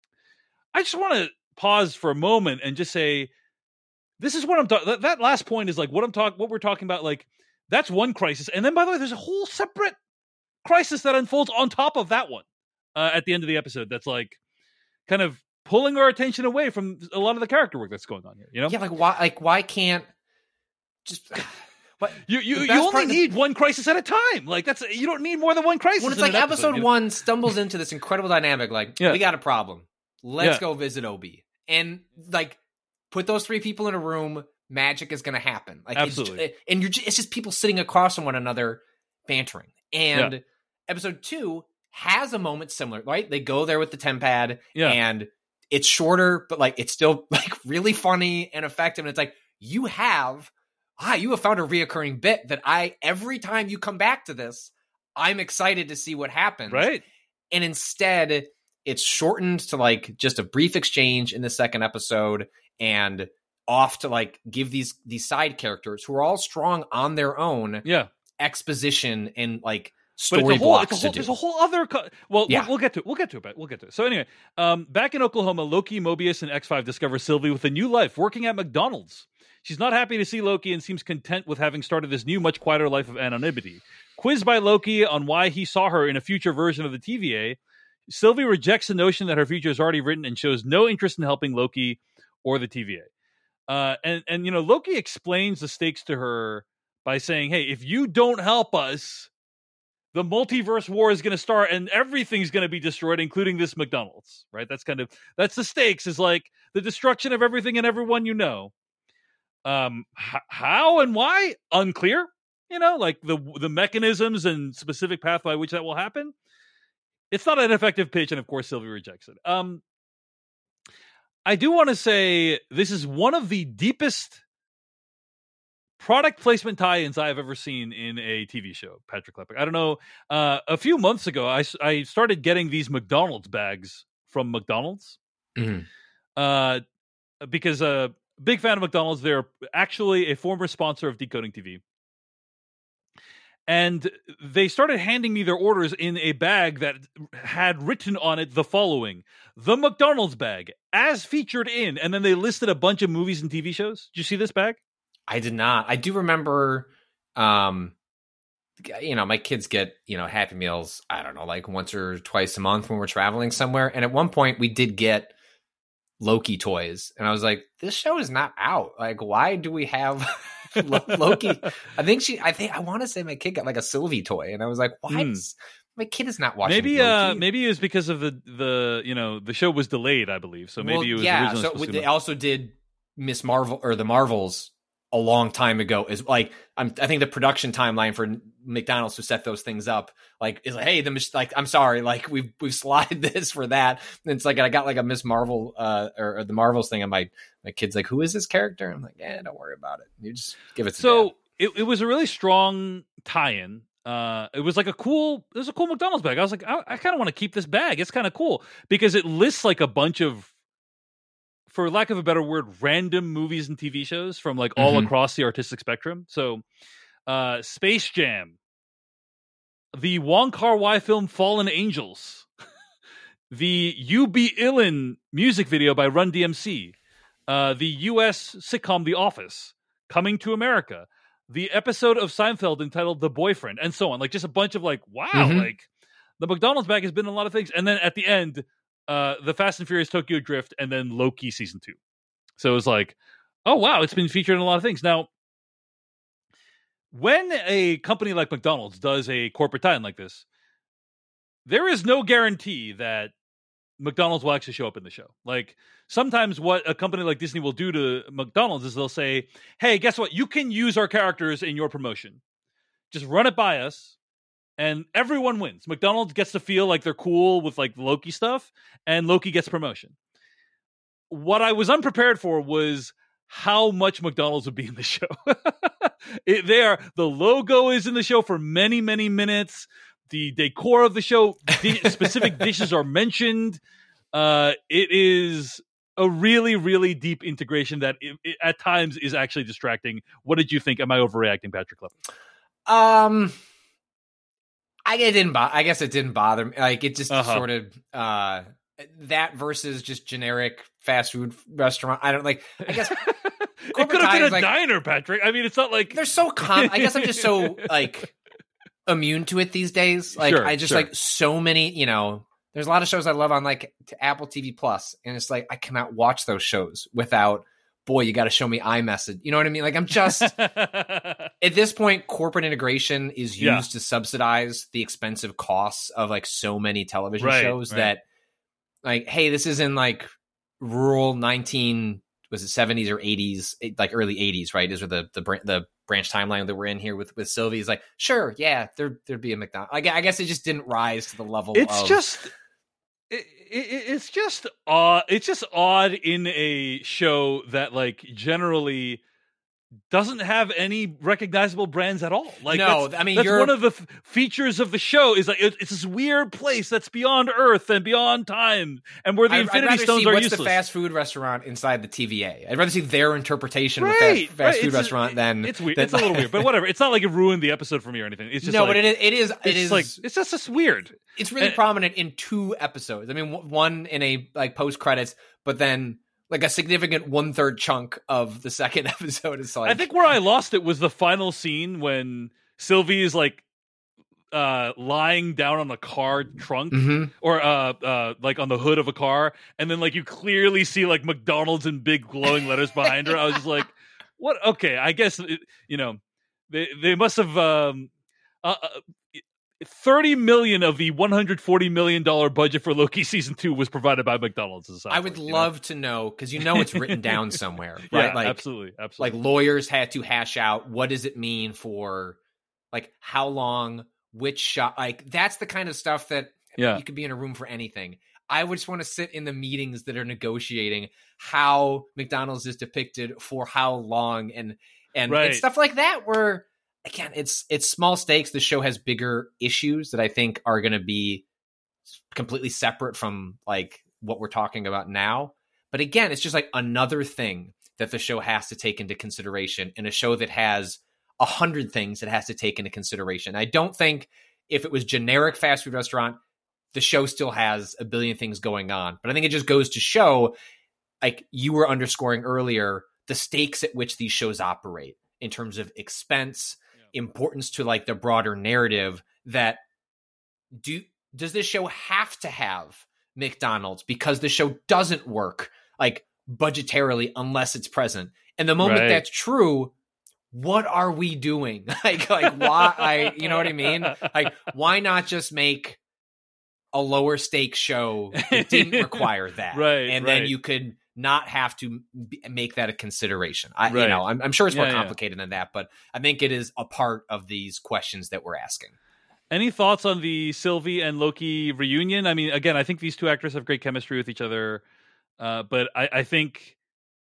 I just want to pause for a moment and just say, this is what I'm talking. That last point is like what we're talking about. Like, that's one crisis, and then by the way, there's a whole separate crisis that unfolds on top of that one at the end of the episode. That's like kind of pulling our attention away from a lot of the character work that's going on here. Yeah, why can't just. But you only need one crisis at a time. Like you don't need more than one crisis. When it's like episode 1 stumbles into this incredible dynamic, like we got a problem. Let's go visit Obi, and like put those 3 people in a room. Magic is going to happen. Like absolutely, it's just people sitting across from one another, bantering. And episode 2 has a moment similar, right? They go there with the TemPad, and it's shorter, but like it's still like really funny and effective. And it's like you have found a reoccurring bit that every time you come back to this, I'm excited to see what happens. Right. And instead, it's shortened to like just a brief exchange in the second episode, and off to like give these side characters who are all strong on their own exposition and like story blocks to do. There's a whole other we'll get to it. So anyway, back in Oklahoma, Loki, Mobius, and X5 discover Sylvie with a new life working at McDonald's. She's not happy to see Loki and seems content with having started this new, much quieter life of anonymity. Quizzed by Loki on why he saw her in a future version of the TVA, Sylvie rejects the notion that her future is already written and shows no interest in helping Loki or the TVA. And Loki explains the stakes to her by saying, hey, if you don't help us, the multiverse war is going to start and everything's going to be destroyed, including this McDonald's, right? That's the stakes, is like the destruction of everything and everyone you know. How and why? Unclear. Like the mechanisms and specific path by which that will happen. It's not an effective pitch, and of course Sylvie rejects it. I do want to say this is one of the deepest product placement tie-ins I have ever seen in a TV show, Patrick Klepek. I don't know. A few months ago, I started getting these McDonald's bags from McDonald's because big fan of McDonald's. They're actually a former sponsor of Decoding TV. And they started handing me their orders in a bag that had written on it the following: the McDonald's bag, as featured in, and then they listed a bunch of movies and TV shows. Did you see this bag? I did not. I do remember, my kids get, Happy Meals, I don't know, like once or twice a month when we're traveling somewhere. And at one point we did get Loki toys. And I was like, this show is not out. Like, why do we have Loki? I want to say my kid got like a Sylvie toy. And I was like, why? My kid is not watching Loki. Maybe it was because of the show was delayed, I believe. So maybe it was originally. So they also did Miss Marvel or the Marvels a long time ago. Is like I think the production timeline for McDonald's to set those things up is like, hey, I'm sorry, like we've slotted this for that. And it's like I got like a Miss Marvel or the Marvels thing, and my kid's like, who is this character? I'm like, don't worry about it. You just give it to So it was a really strong tie-in. It was a cool McDonald's bag. I was like, I kind of want to keep this bag. It's kind of cool because it lists like a bunch of, for lack of a better word, random movies and TV shows from like all across the artistic spectrum. So, Space Jam, the Wong Kar-wai film Fallen Angels, the You Be Illin music video by Run DMC, the U.S. sitcom The Office, Coming to America, the episode of Seinfeld entitled The Boyfriend, and so on. Like just a bunch of like, wow, like the McDonald's bag has been in a lot of things. And then at the end, the Fast and Furious Tokyo Drift, and then Loki season 2. So it was like, oh wow, it's been featured in a lot of things. Now, when a company like McDonald's does a corporate tie-in like this, there is no guarantee that McDonald's will actually show up in the show. Like sometimes what a company like Disney will do to McDonald's is they'll say, hey, guess what? You can use our characters in your promotion. Just run it by us. And everyone wins. McDonald's gets to feel like they're cool with like Loki stuff, and Loki gets promotion. What I was unprepared for was how much McDonald's would be in the show. The logo is in the show for many, many minutes. The decor of the show, specific dishes are mentioned. It is a really, really deep integration that it, at times is actually distracting. What did you think? Am I overreacting, Patrick Levin? I guess it didn't bother me. Like it just sort of that versus just generic fast food restaurant. I don't like. I guess it could have been a diner, Patrick. I mean, it's not like they're so common. I guess I'm just so like immune to it these days. Like I just like so many. You know, there's a lot of shows I love on like Apple TV Plus, and it's like I cannot watch those shows without. Boy, you got to show me iMessage. You know what I mean? Like I'm just at this point, corporate integration is used to subsidize the expensive costs of like so many television shows that like, hey, this is in like rural 70s or 80s, like early 80s, right? Is where the branch timeline that we're in here with Sylvie is like, sure, yeah, there'd be a McDonald's. I guess it just didn't rise to the level. It's just odd. It's just odd in a show that like generally doesn't have any recognizable brands at all. Like, no, that's one of the features of the show is like it's this weird place that's beyond Earth and beyond time, and where the Infinity Stones are useless. What's the fast food restaurant inside the TVA? I'd rather see their interpretation of a fast food restaurant than it's weird. It's a little weird, but whatever. It's not like it ruined the episode for me or anything. It's just but it is like it's just weird. It's really prominent in 2 episodes. I mean, one in a like post credits, but then. Like a significant 1/3 chunk of the second episode is like. I think where I lost it was the final scene when Sylvie is like lying down on the car trunk or like on the hood of a car, and then like you clearly see like McDonald's in big glowing letters behind her. I was just like, what? Okay, I guess they must have. 30 million of the $140 million budget for Loki season 2 was provided by McDonald's. I would love to know, because it's written down somewhere, right? Yeah, like, absolutely. Like lawyers had to hash out what does it mean for, like, how long, which shot. Like that's the kind of stuff that you could be in a room for anything. I would just want to sit in the meetings that are negotiating how McDonald's is depicted for how long and stuff like that. Where again, it's small stakes. The show has bigger issues that I think are going to be completely separate from like what we're talking about now. But again, it's just like another thing that the show has to take into consideration in a show that has 100 things it has to take into consideration. I don't think if it was generic fast food restaurant, the show still has a billion things going on. But I think it just goes to show, like you were underscoring earlier, the stakes at which these shows operate in terms of expense, importance to like the broader narrative. That does this show have to have McDonald's because the show doesn't work like budgetarily unless it's present? And the moment that's true, what are we doing? like why? You know what I mean? Like why not just make a lower stake show that didn't require that, and then you could not have to make that a consideration. I'm sure it's more complicated than that, but I think it is a part of these questions that we're asking. Any thoughts on the Sylvie and Loki reunion? I mean, again, I think these two actors have great chemistry with each other, but I think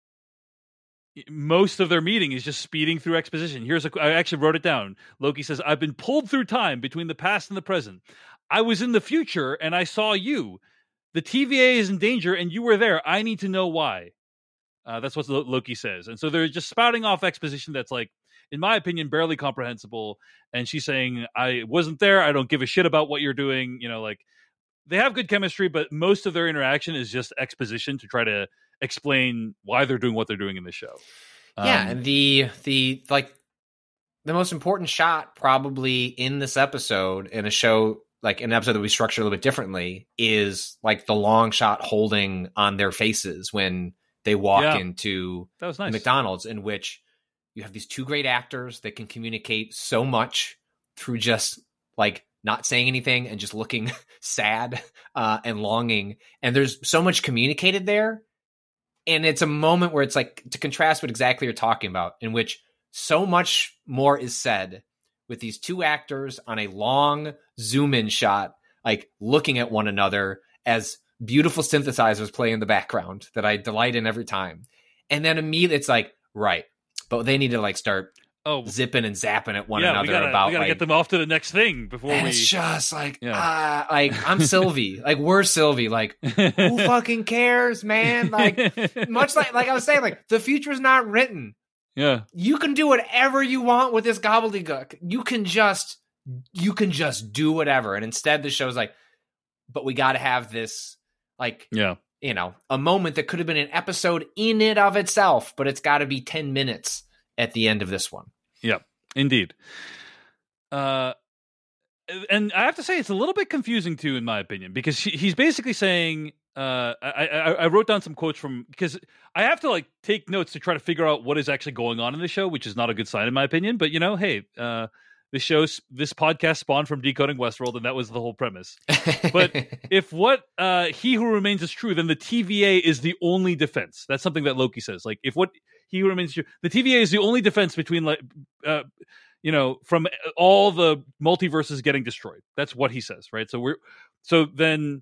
most of their meeting is just speeding through exposition. I actually wrote it down. Loki says, "I've been pulled through time between the past and the present. I was in the future and I saw you. The TVA is in danger and you were there. I need to know why." That's what Loki says. And so they're just spouting off exposition that's like, in my opinion, barely comprehensible. And she's saying, I wasn't there. I don't give a shit about what you're doing. You know, like they have good chemistry, but most of their interaction is just exposition to try to explain why they're doing what they're doing in the show. And the most important shot probably in this episode, in a show, like an episode that we structure a little bit differently, is like the long shot holding on their faces when they walk into that was nice. McDonald's, in which you have these two great actors that can communicate so much through just like not saying anything and just looking sad and longing. And there's so much communicated there. And it's a moment where it's like, to contrast what exactly you're talking about, in which so much more is said with these two actors on a long zoom in shot, like looking at one another as beautiful synthesizers play in the background that I delight in every time. And then immediately it's like, right, but they need to like start zipping and zapping at one another. We gotta get them off to the next thing before we. It's just like, like I'm Sylvie, like we're Sylvie, like who fucking cares, man? Like much like I was saying, like the future's not written. Yeah, you can do whatever you want with this gobbledygook. You can just do whatever. And instead, the show's like, but we got to have this, like, you know, a moment that could have been an episode in and of itself, but it's got to be 10 minutes at the end of this one. Yeah, indeed. And I have to say, it's a little bit confusing too, in my opinion, because he's basically saying, I wrote down some quotes from, because I have to like take notes to try to figure out what is actually going on in the show, which is not a good sign in my opinion. But you know, hey, this podcast spawned from Decoding Westworld, and that was the whole premise. But if what He Who Remains is true, then the TVA is the only defense. That's something that Loki says. Like, if what He Who Remains is true, the TVA is the only defense between, like, you know, from all the multiverses getting destroyed. That's what he says, right? So then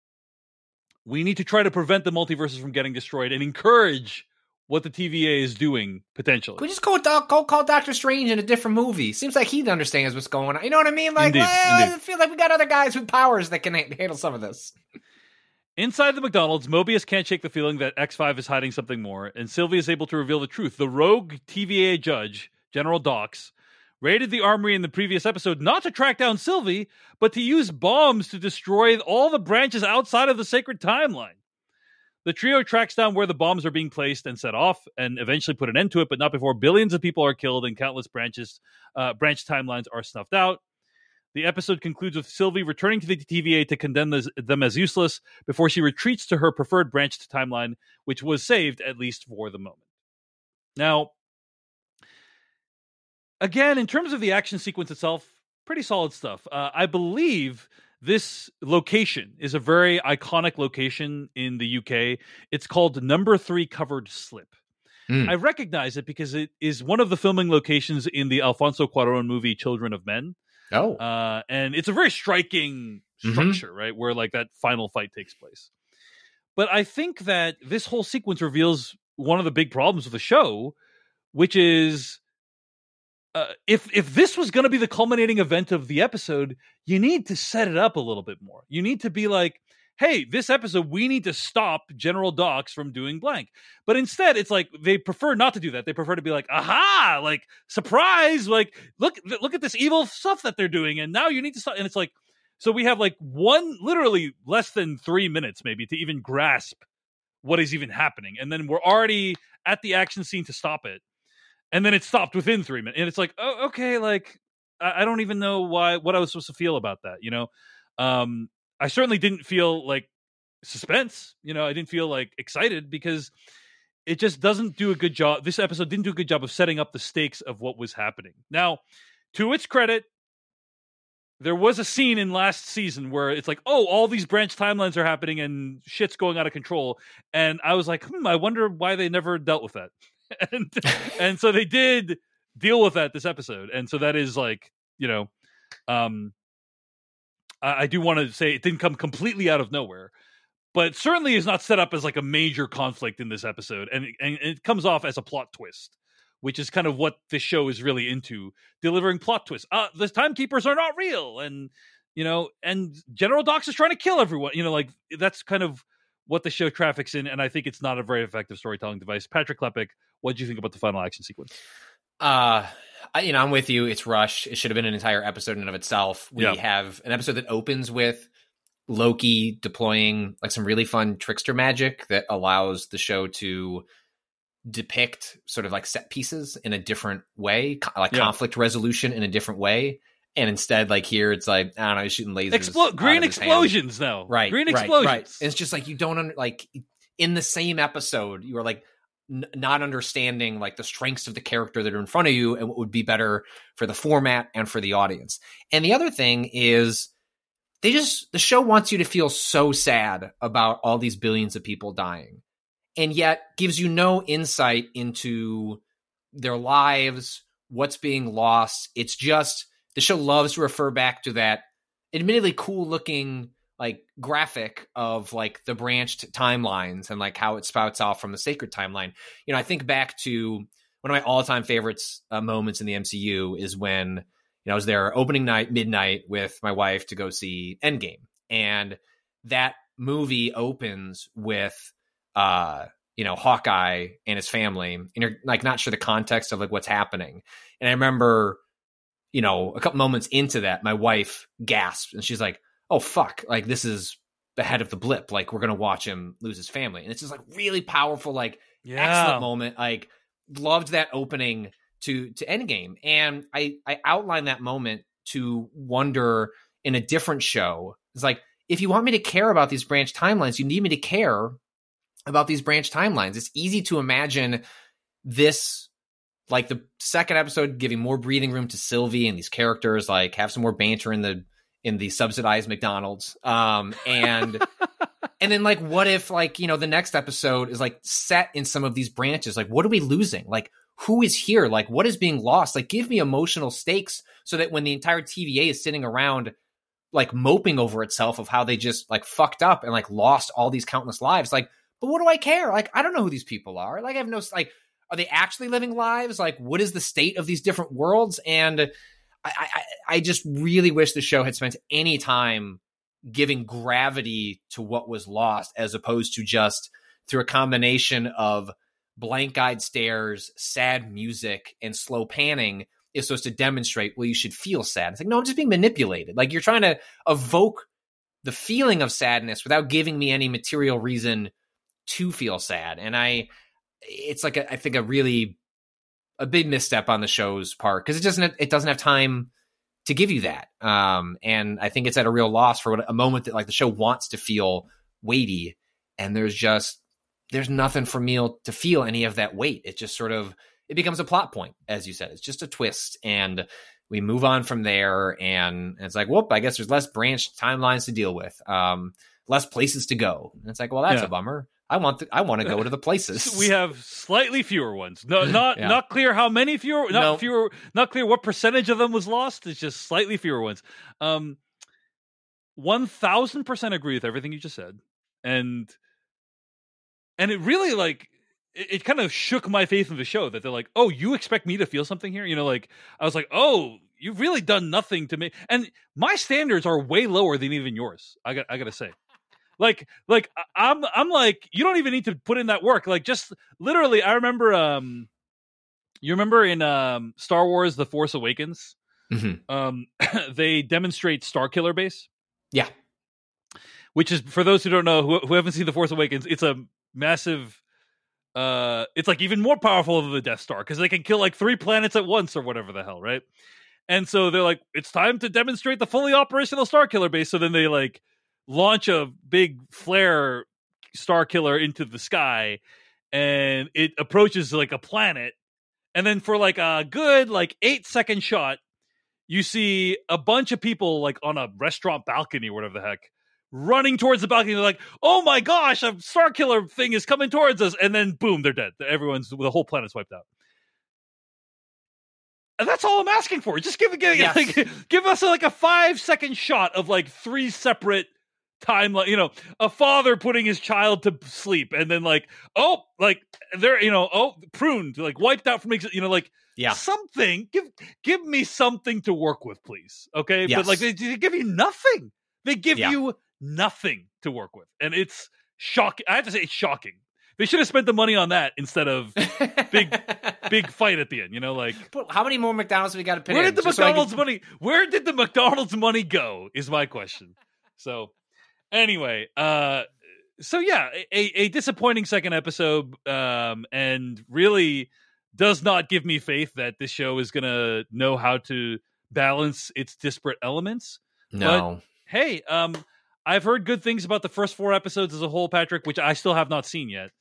we need to try to prevent the multiverses from getting destroyed and encourage what the TVA is doing, potentially. Can we just go call Doctor Strange in a different movie? Seems like he understands what's going on. You know what I mean? Like, indeed. I feel like we got other guys with powers that can handle some of this. Inside the McDonald's, Mobius can't shake the feeling that X5 is hiding something more, and Sylvie is able to reveal the truth. The rogue TVA judge, General Dox, raided the armory in the previous episode not to track down Sylvie, but to use bombs to destroy all the branches outside of the sacred timeline. The trio tracks down where the bombs are being placed and set off, and eventually put an end to it, but not before billions of people are killed and countless branch timelines are snuffed out. The episode concludes with Sylvie returning to the TVA to condemn them as useless before she retreats to her preferred branched timeline, which was saved, at least for the moment. Now, again, in terms of the action sequence itself, pretty solid stuff. I believe this location is a very iconic location in the UK. It's called Number 3 Covered Slip. I recognize it because it is one of the filming locations in the Alfonso Cuarón movie Children of Men. Oh. And it's a very striking structure, right? Where like that final fight takes place. But I think that this whole sequence reveals one of the big problems of the show, which is if this was going to be the culminating event of the episode, you need to set it up a little bit more. You need to be like, hey, this episode, we need to stop General Dox from doing blank. But instead, it's like they prefer not to do that. They prefer to be like, aha, like, surprise, like, look at this evil stuff that they're doing, and now you need to stop. And it's like, so we have like literally less than 3 minutes maybe to even grasp what is even happening. And then we're already at the action scene to stop it. And then it stopped within 3 minutes. And it's like, oh, okay, like, I don't even know what I was supposed to feel about that, you know? I certainly didn't feel like suspense, you know? I didn't feel like excited because it just doesn't do a good job. This episode didn't do a good job of setting up the stakes of what was happening. Now, to its credit, there was a scene in last season where it's like, oh, all these branch timelines are happening and shit's going out of control. And I was like, I wonder why they never dealt with that. and so they did deal with that this episode, and so that is like, you know, I do want to say it didn't come completely out of nowhere, but certainly is not set up as like a major conflict in this episode, and it comes off as a plot twist, which is kind of what this show is really into, delivering plot twists. The timekeepers are not real, and you know, and General Dox is trying to kill everyone, you know, like that's kind of what the show traffics in, and I think it's not a very effective storytelling device. Patrick Klepek, what do you think about the final action sequence? I'm with you. It's rushed. It should have been an entire episode in and of itself. We have an episode that opens with Loki deploying like some really fun trickster magic that allows the show to depict sort of like set pieces in a different way, like conflict resolution in a different way. And instead, like here, it's like, I don't know, he's shooting lasers. Green explosions now. Right. Green explosions. Right. And it's just like, you don't like in the same episode, you were like, not understanding like the strengths of the character that are in front of you and what would be better for the format and for the audience. And the other thing is the show wants you to feel so sad about all these billions of people dying, and yet gives you no insight into their lives, what's being lost. It's just, the show loves to refer back to that admittedly cool looking like graphic of like the branched timelines and like how it spouts off from the sacred timeline. You know, I think back to one of my all-time favorites moments in the MCU is when, I was there opening night, midnight with my wife to go see Endgame. And that movie opens with, Hawkeye and his family, and you're like not sure the context of like what's happening. And I remember, a couple moments into that, my wife gasped and she's like, oh, fuck, like this is the head of the blip. Like we're going to watch him lose his family. And it's just like really powerful, like excellent moment. Like loved that opening to Endgame. And I outlined that moment to wonder in a different show. It's like, if you want me to care about these branch timelines, you need me to care about these branch timelines. It's easy to imagine this, like the second episode giving more breathing room to Sylvie and these characters, like have some more banter in the subsidized McDonald's. And then like, what if like, the next episode is like set in some of these branches? Like, what are we losing? Like, who is here? Like, what is being lost? Like, give me emotional stakes so that when the entire TVA is sitting around like moping over itself of how they just like fucked up and like lost all these countless lives. Like, but what do I care? Like, I don't know who these people are. Like, I have no, like, are they actually living lives? Like, what is the state of these different worlds? And I just really wish the show had spent any time giving gravity to what was lost, as opposed to just through a combination of blank-eyed stares, sad music, and slow panning is supposed to demonstrate, well, you should feel sad. It's like, no, I'm just being manipulated. Like, you're trying to evoke the feeling of sadness without giving me any material reason to feel sad. And it's like, I think a big misstep on the show's part, because it doesn't have time to give you that. And I think it's at a real loss for a moment that like the show wants to feel weighty, and there's nothing for me to feel any of that weight. It just sort of, it becomes a plot point, as you said. It's just a twist, and we move on from there. And it's like, whoop, I guess there's less branched timelines to deal with, less places to go. And it's like, well, that's a bummer. I want to go to the places. We have slightly fewer ones. No, not clear how many fewer. Not clear what percentage of them was lost. It's just slightly fewer ones. 1000% agree with everything you just said, and it really like it kind of shook my faith in the show that they're like, oh, you expect me to feel something here? Like I was like, oh, you've really done nothing to me, and my standards are way lower than even yours. I gotta say. Like I'm like, you don't even need to put in that work. Like, just literally, I remember, you remember in Star Wars: The Force Awakens, they demonstrate Starkiller Base. Yeah. Which is, for those who don't know, who haven't seen The Force Awakens, it's a massive, it's like even more powerful than the Death Star, because they can kill like 3 planets at once or whatever the hell, right? And so they're like, it's time to demonstrate the fully operational Starkiller Base. So then they like launch a big flare star killer into the sky, and it approaches like a planet, and then for like a good like 8-second shot, you see a bunch of people like on a restaurant balcony or whatever the heck running towards the balcony. They're like, oh my gosh, a star killer thing is coming towards us, and then boom, they're dead. The whole planet's wiped out. And that's all I'm asking for. Just give us like a 5-second shot of like 3 separate timeline, a father putting his child to sleep, and then like, oh, like they're, pruned, like wiped out from, something. Give me something to work with, please. Okay. Yes. But like they give you nothing. They give you nothing to work with. And it's shocking. I have to say, it's shocking. They should have spent the money on that instead of big fight at the end, But how many more McDonald's have we got to put in? Where did the McDonald's money go is my question. So anyway, a disappointing second episode, and really does not give me faith that this show is going to know how to balance its disparate elements. No. But, hey, I've heard good things about the first 4 episodes as a whole, Patrick, which I still have not seen yet.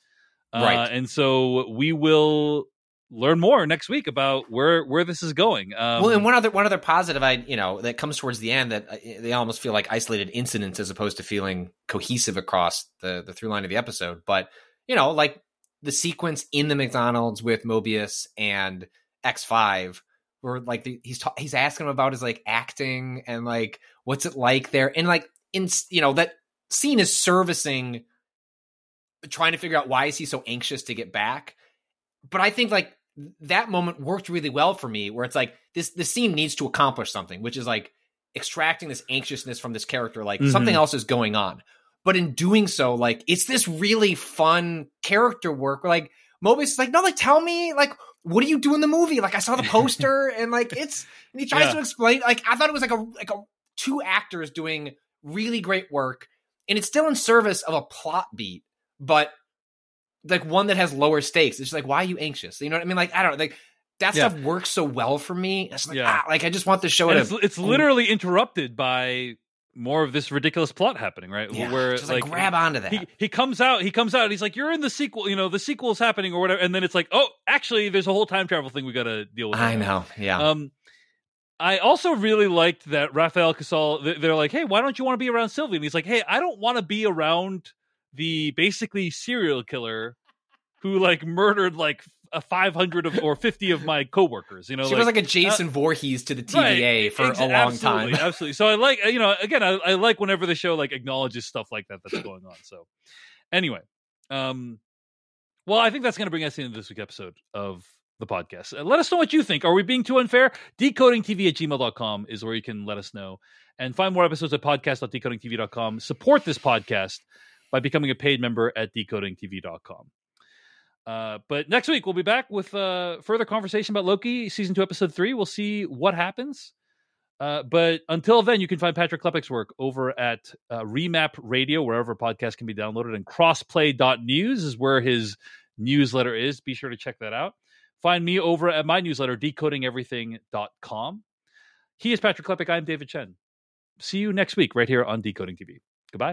Right. And so we will learn more next week about where this is going. Well, and one other positive that comes towards the end, that they almost feel like isolated incidents as opposed to feeling cohesive across the through line of the episode. But like the sequence in the McDonald's with Mobius and X5, where like he's asking him about his like acting and like what's it like there, and like that scene is servicing trying to figure out why is he so anxious to get back. But I think like that moment worked really well for me, where it's like this scene needs to accomplish something, which is like extracting this anxiousness from this character, like something else is going on. But in doing so, like it's this really fun character work where like Mobius is like, no, like tell me, like, what do you do in the movie? Like I saw the poster and like and he tries to explain, like I thought it was like a two actors doing really great work, and it's still in service of a plot beat, but like one that has lower stakes. It's just like, why are you anxious? You know what I mean? Like, I don't know. Like that stuff works so well for me. It's like, like I just want the show to... It's literally interrupted by more of this ridiculous plot happening, right? Yeah, where just like grab onto that. He comes out and he's like, you're in the sequel, the sequel is happening or whatever. And then it's like, oh, actually there's a whole time travel thing we got to deal with. I know. Yeah. I also really liked that Rafael Casal, they're like, hey, why don't you want to be around Sylvie? And he's like, hey, I don't want to be around the basically serial killer who like murdered like 500 or 50 of my coworkers. She was like a Jason Voorhees to the TVA for a long time. Absolutely. So I like, again, I like whenever the show like acknowledges stuff like that's going on. So anyway, well, I think that's going to bring us into this week's episode of the podcast. Let us know what you think. Are we being too unfair? decodingtv@gmail.com is where you can let us know, and find more episodes at podcast.decodingtv.com. Support this podcast by becoming a paid member at decodingtv.com. But next week we'll be back with further conversation about Loki season 2 episode 3. We'll see what happens. But until then, you can find Patrick Klepek's work over at Remap Radio, wherever podcasts can be downloaded, and crossplay.news is where his newsletter is. Be sure to check that out. Find me over at my newsletter, decodingeverything.com. He is Patrick Klepek. I'm David Chen. See you next week right here on Decoding TV. Goodbye.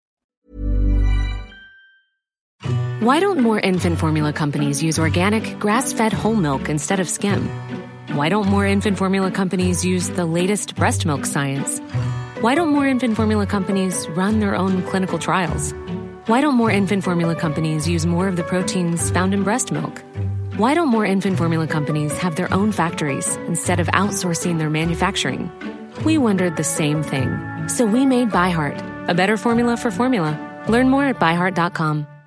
Why don't more infant formula companies use organic, grass-fed whole milk instead of skim? Why don't more infant formula companies use the latest breast milk science? Why don't more infant formula companies run their own clinical trials? Why don't more infant formula companies use more of the proteins found in breast milk? Why don't more infant formula companies have their own factories instead of outsourcing their manufacturing? We wondered the same thing. So we made ByHeart, a better formula for formula. Learn more at byheart.com.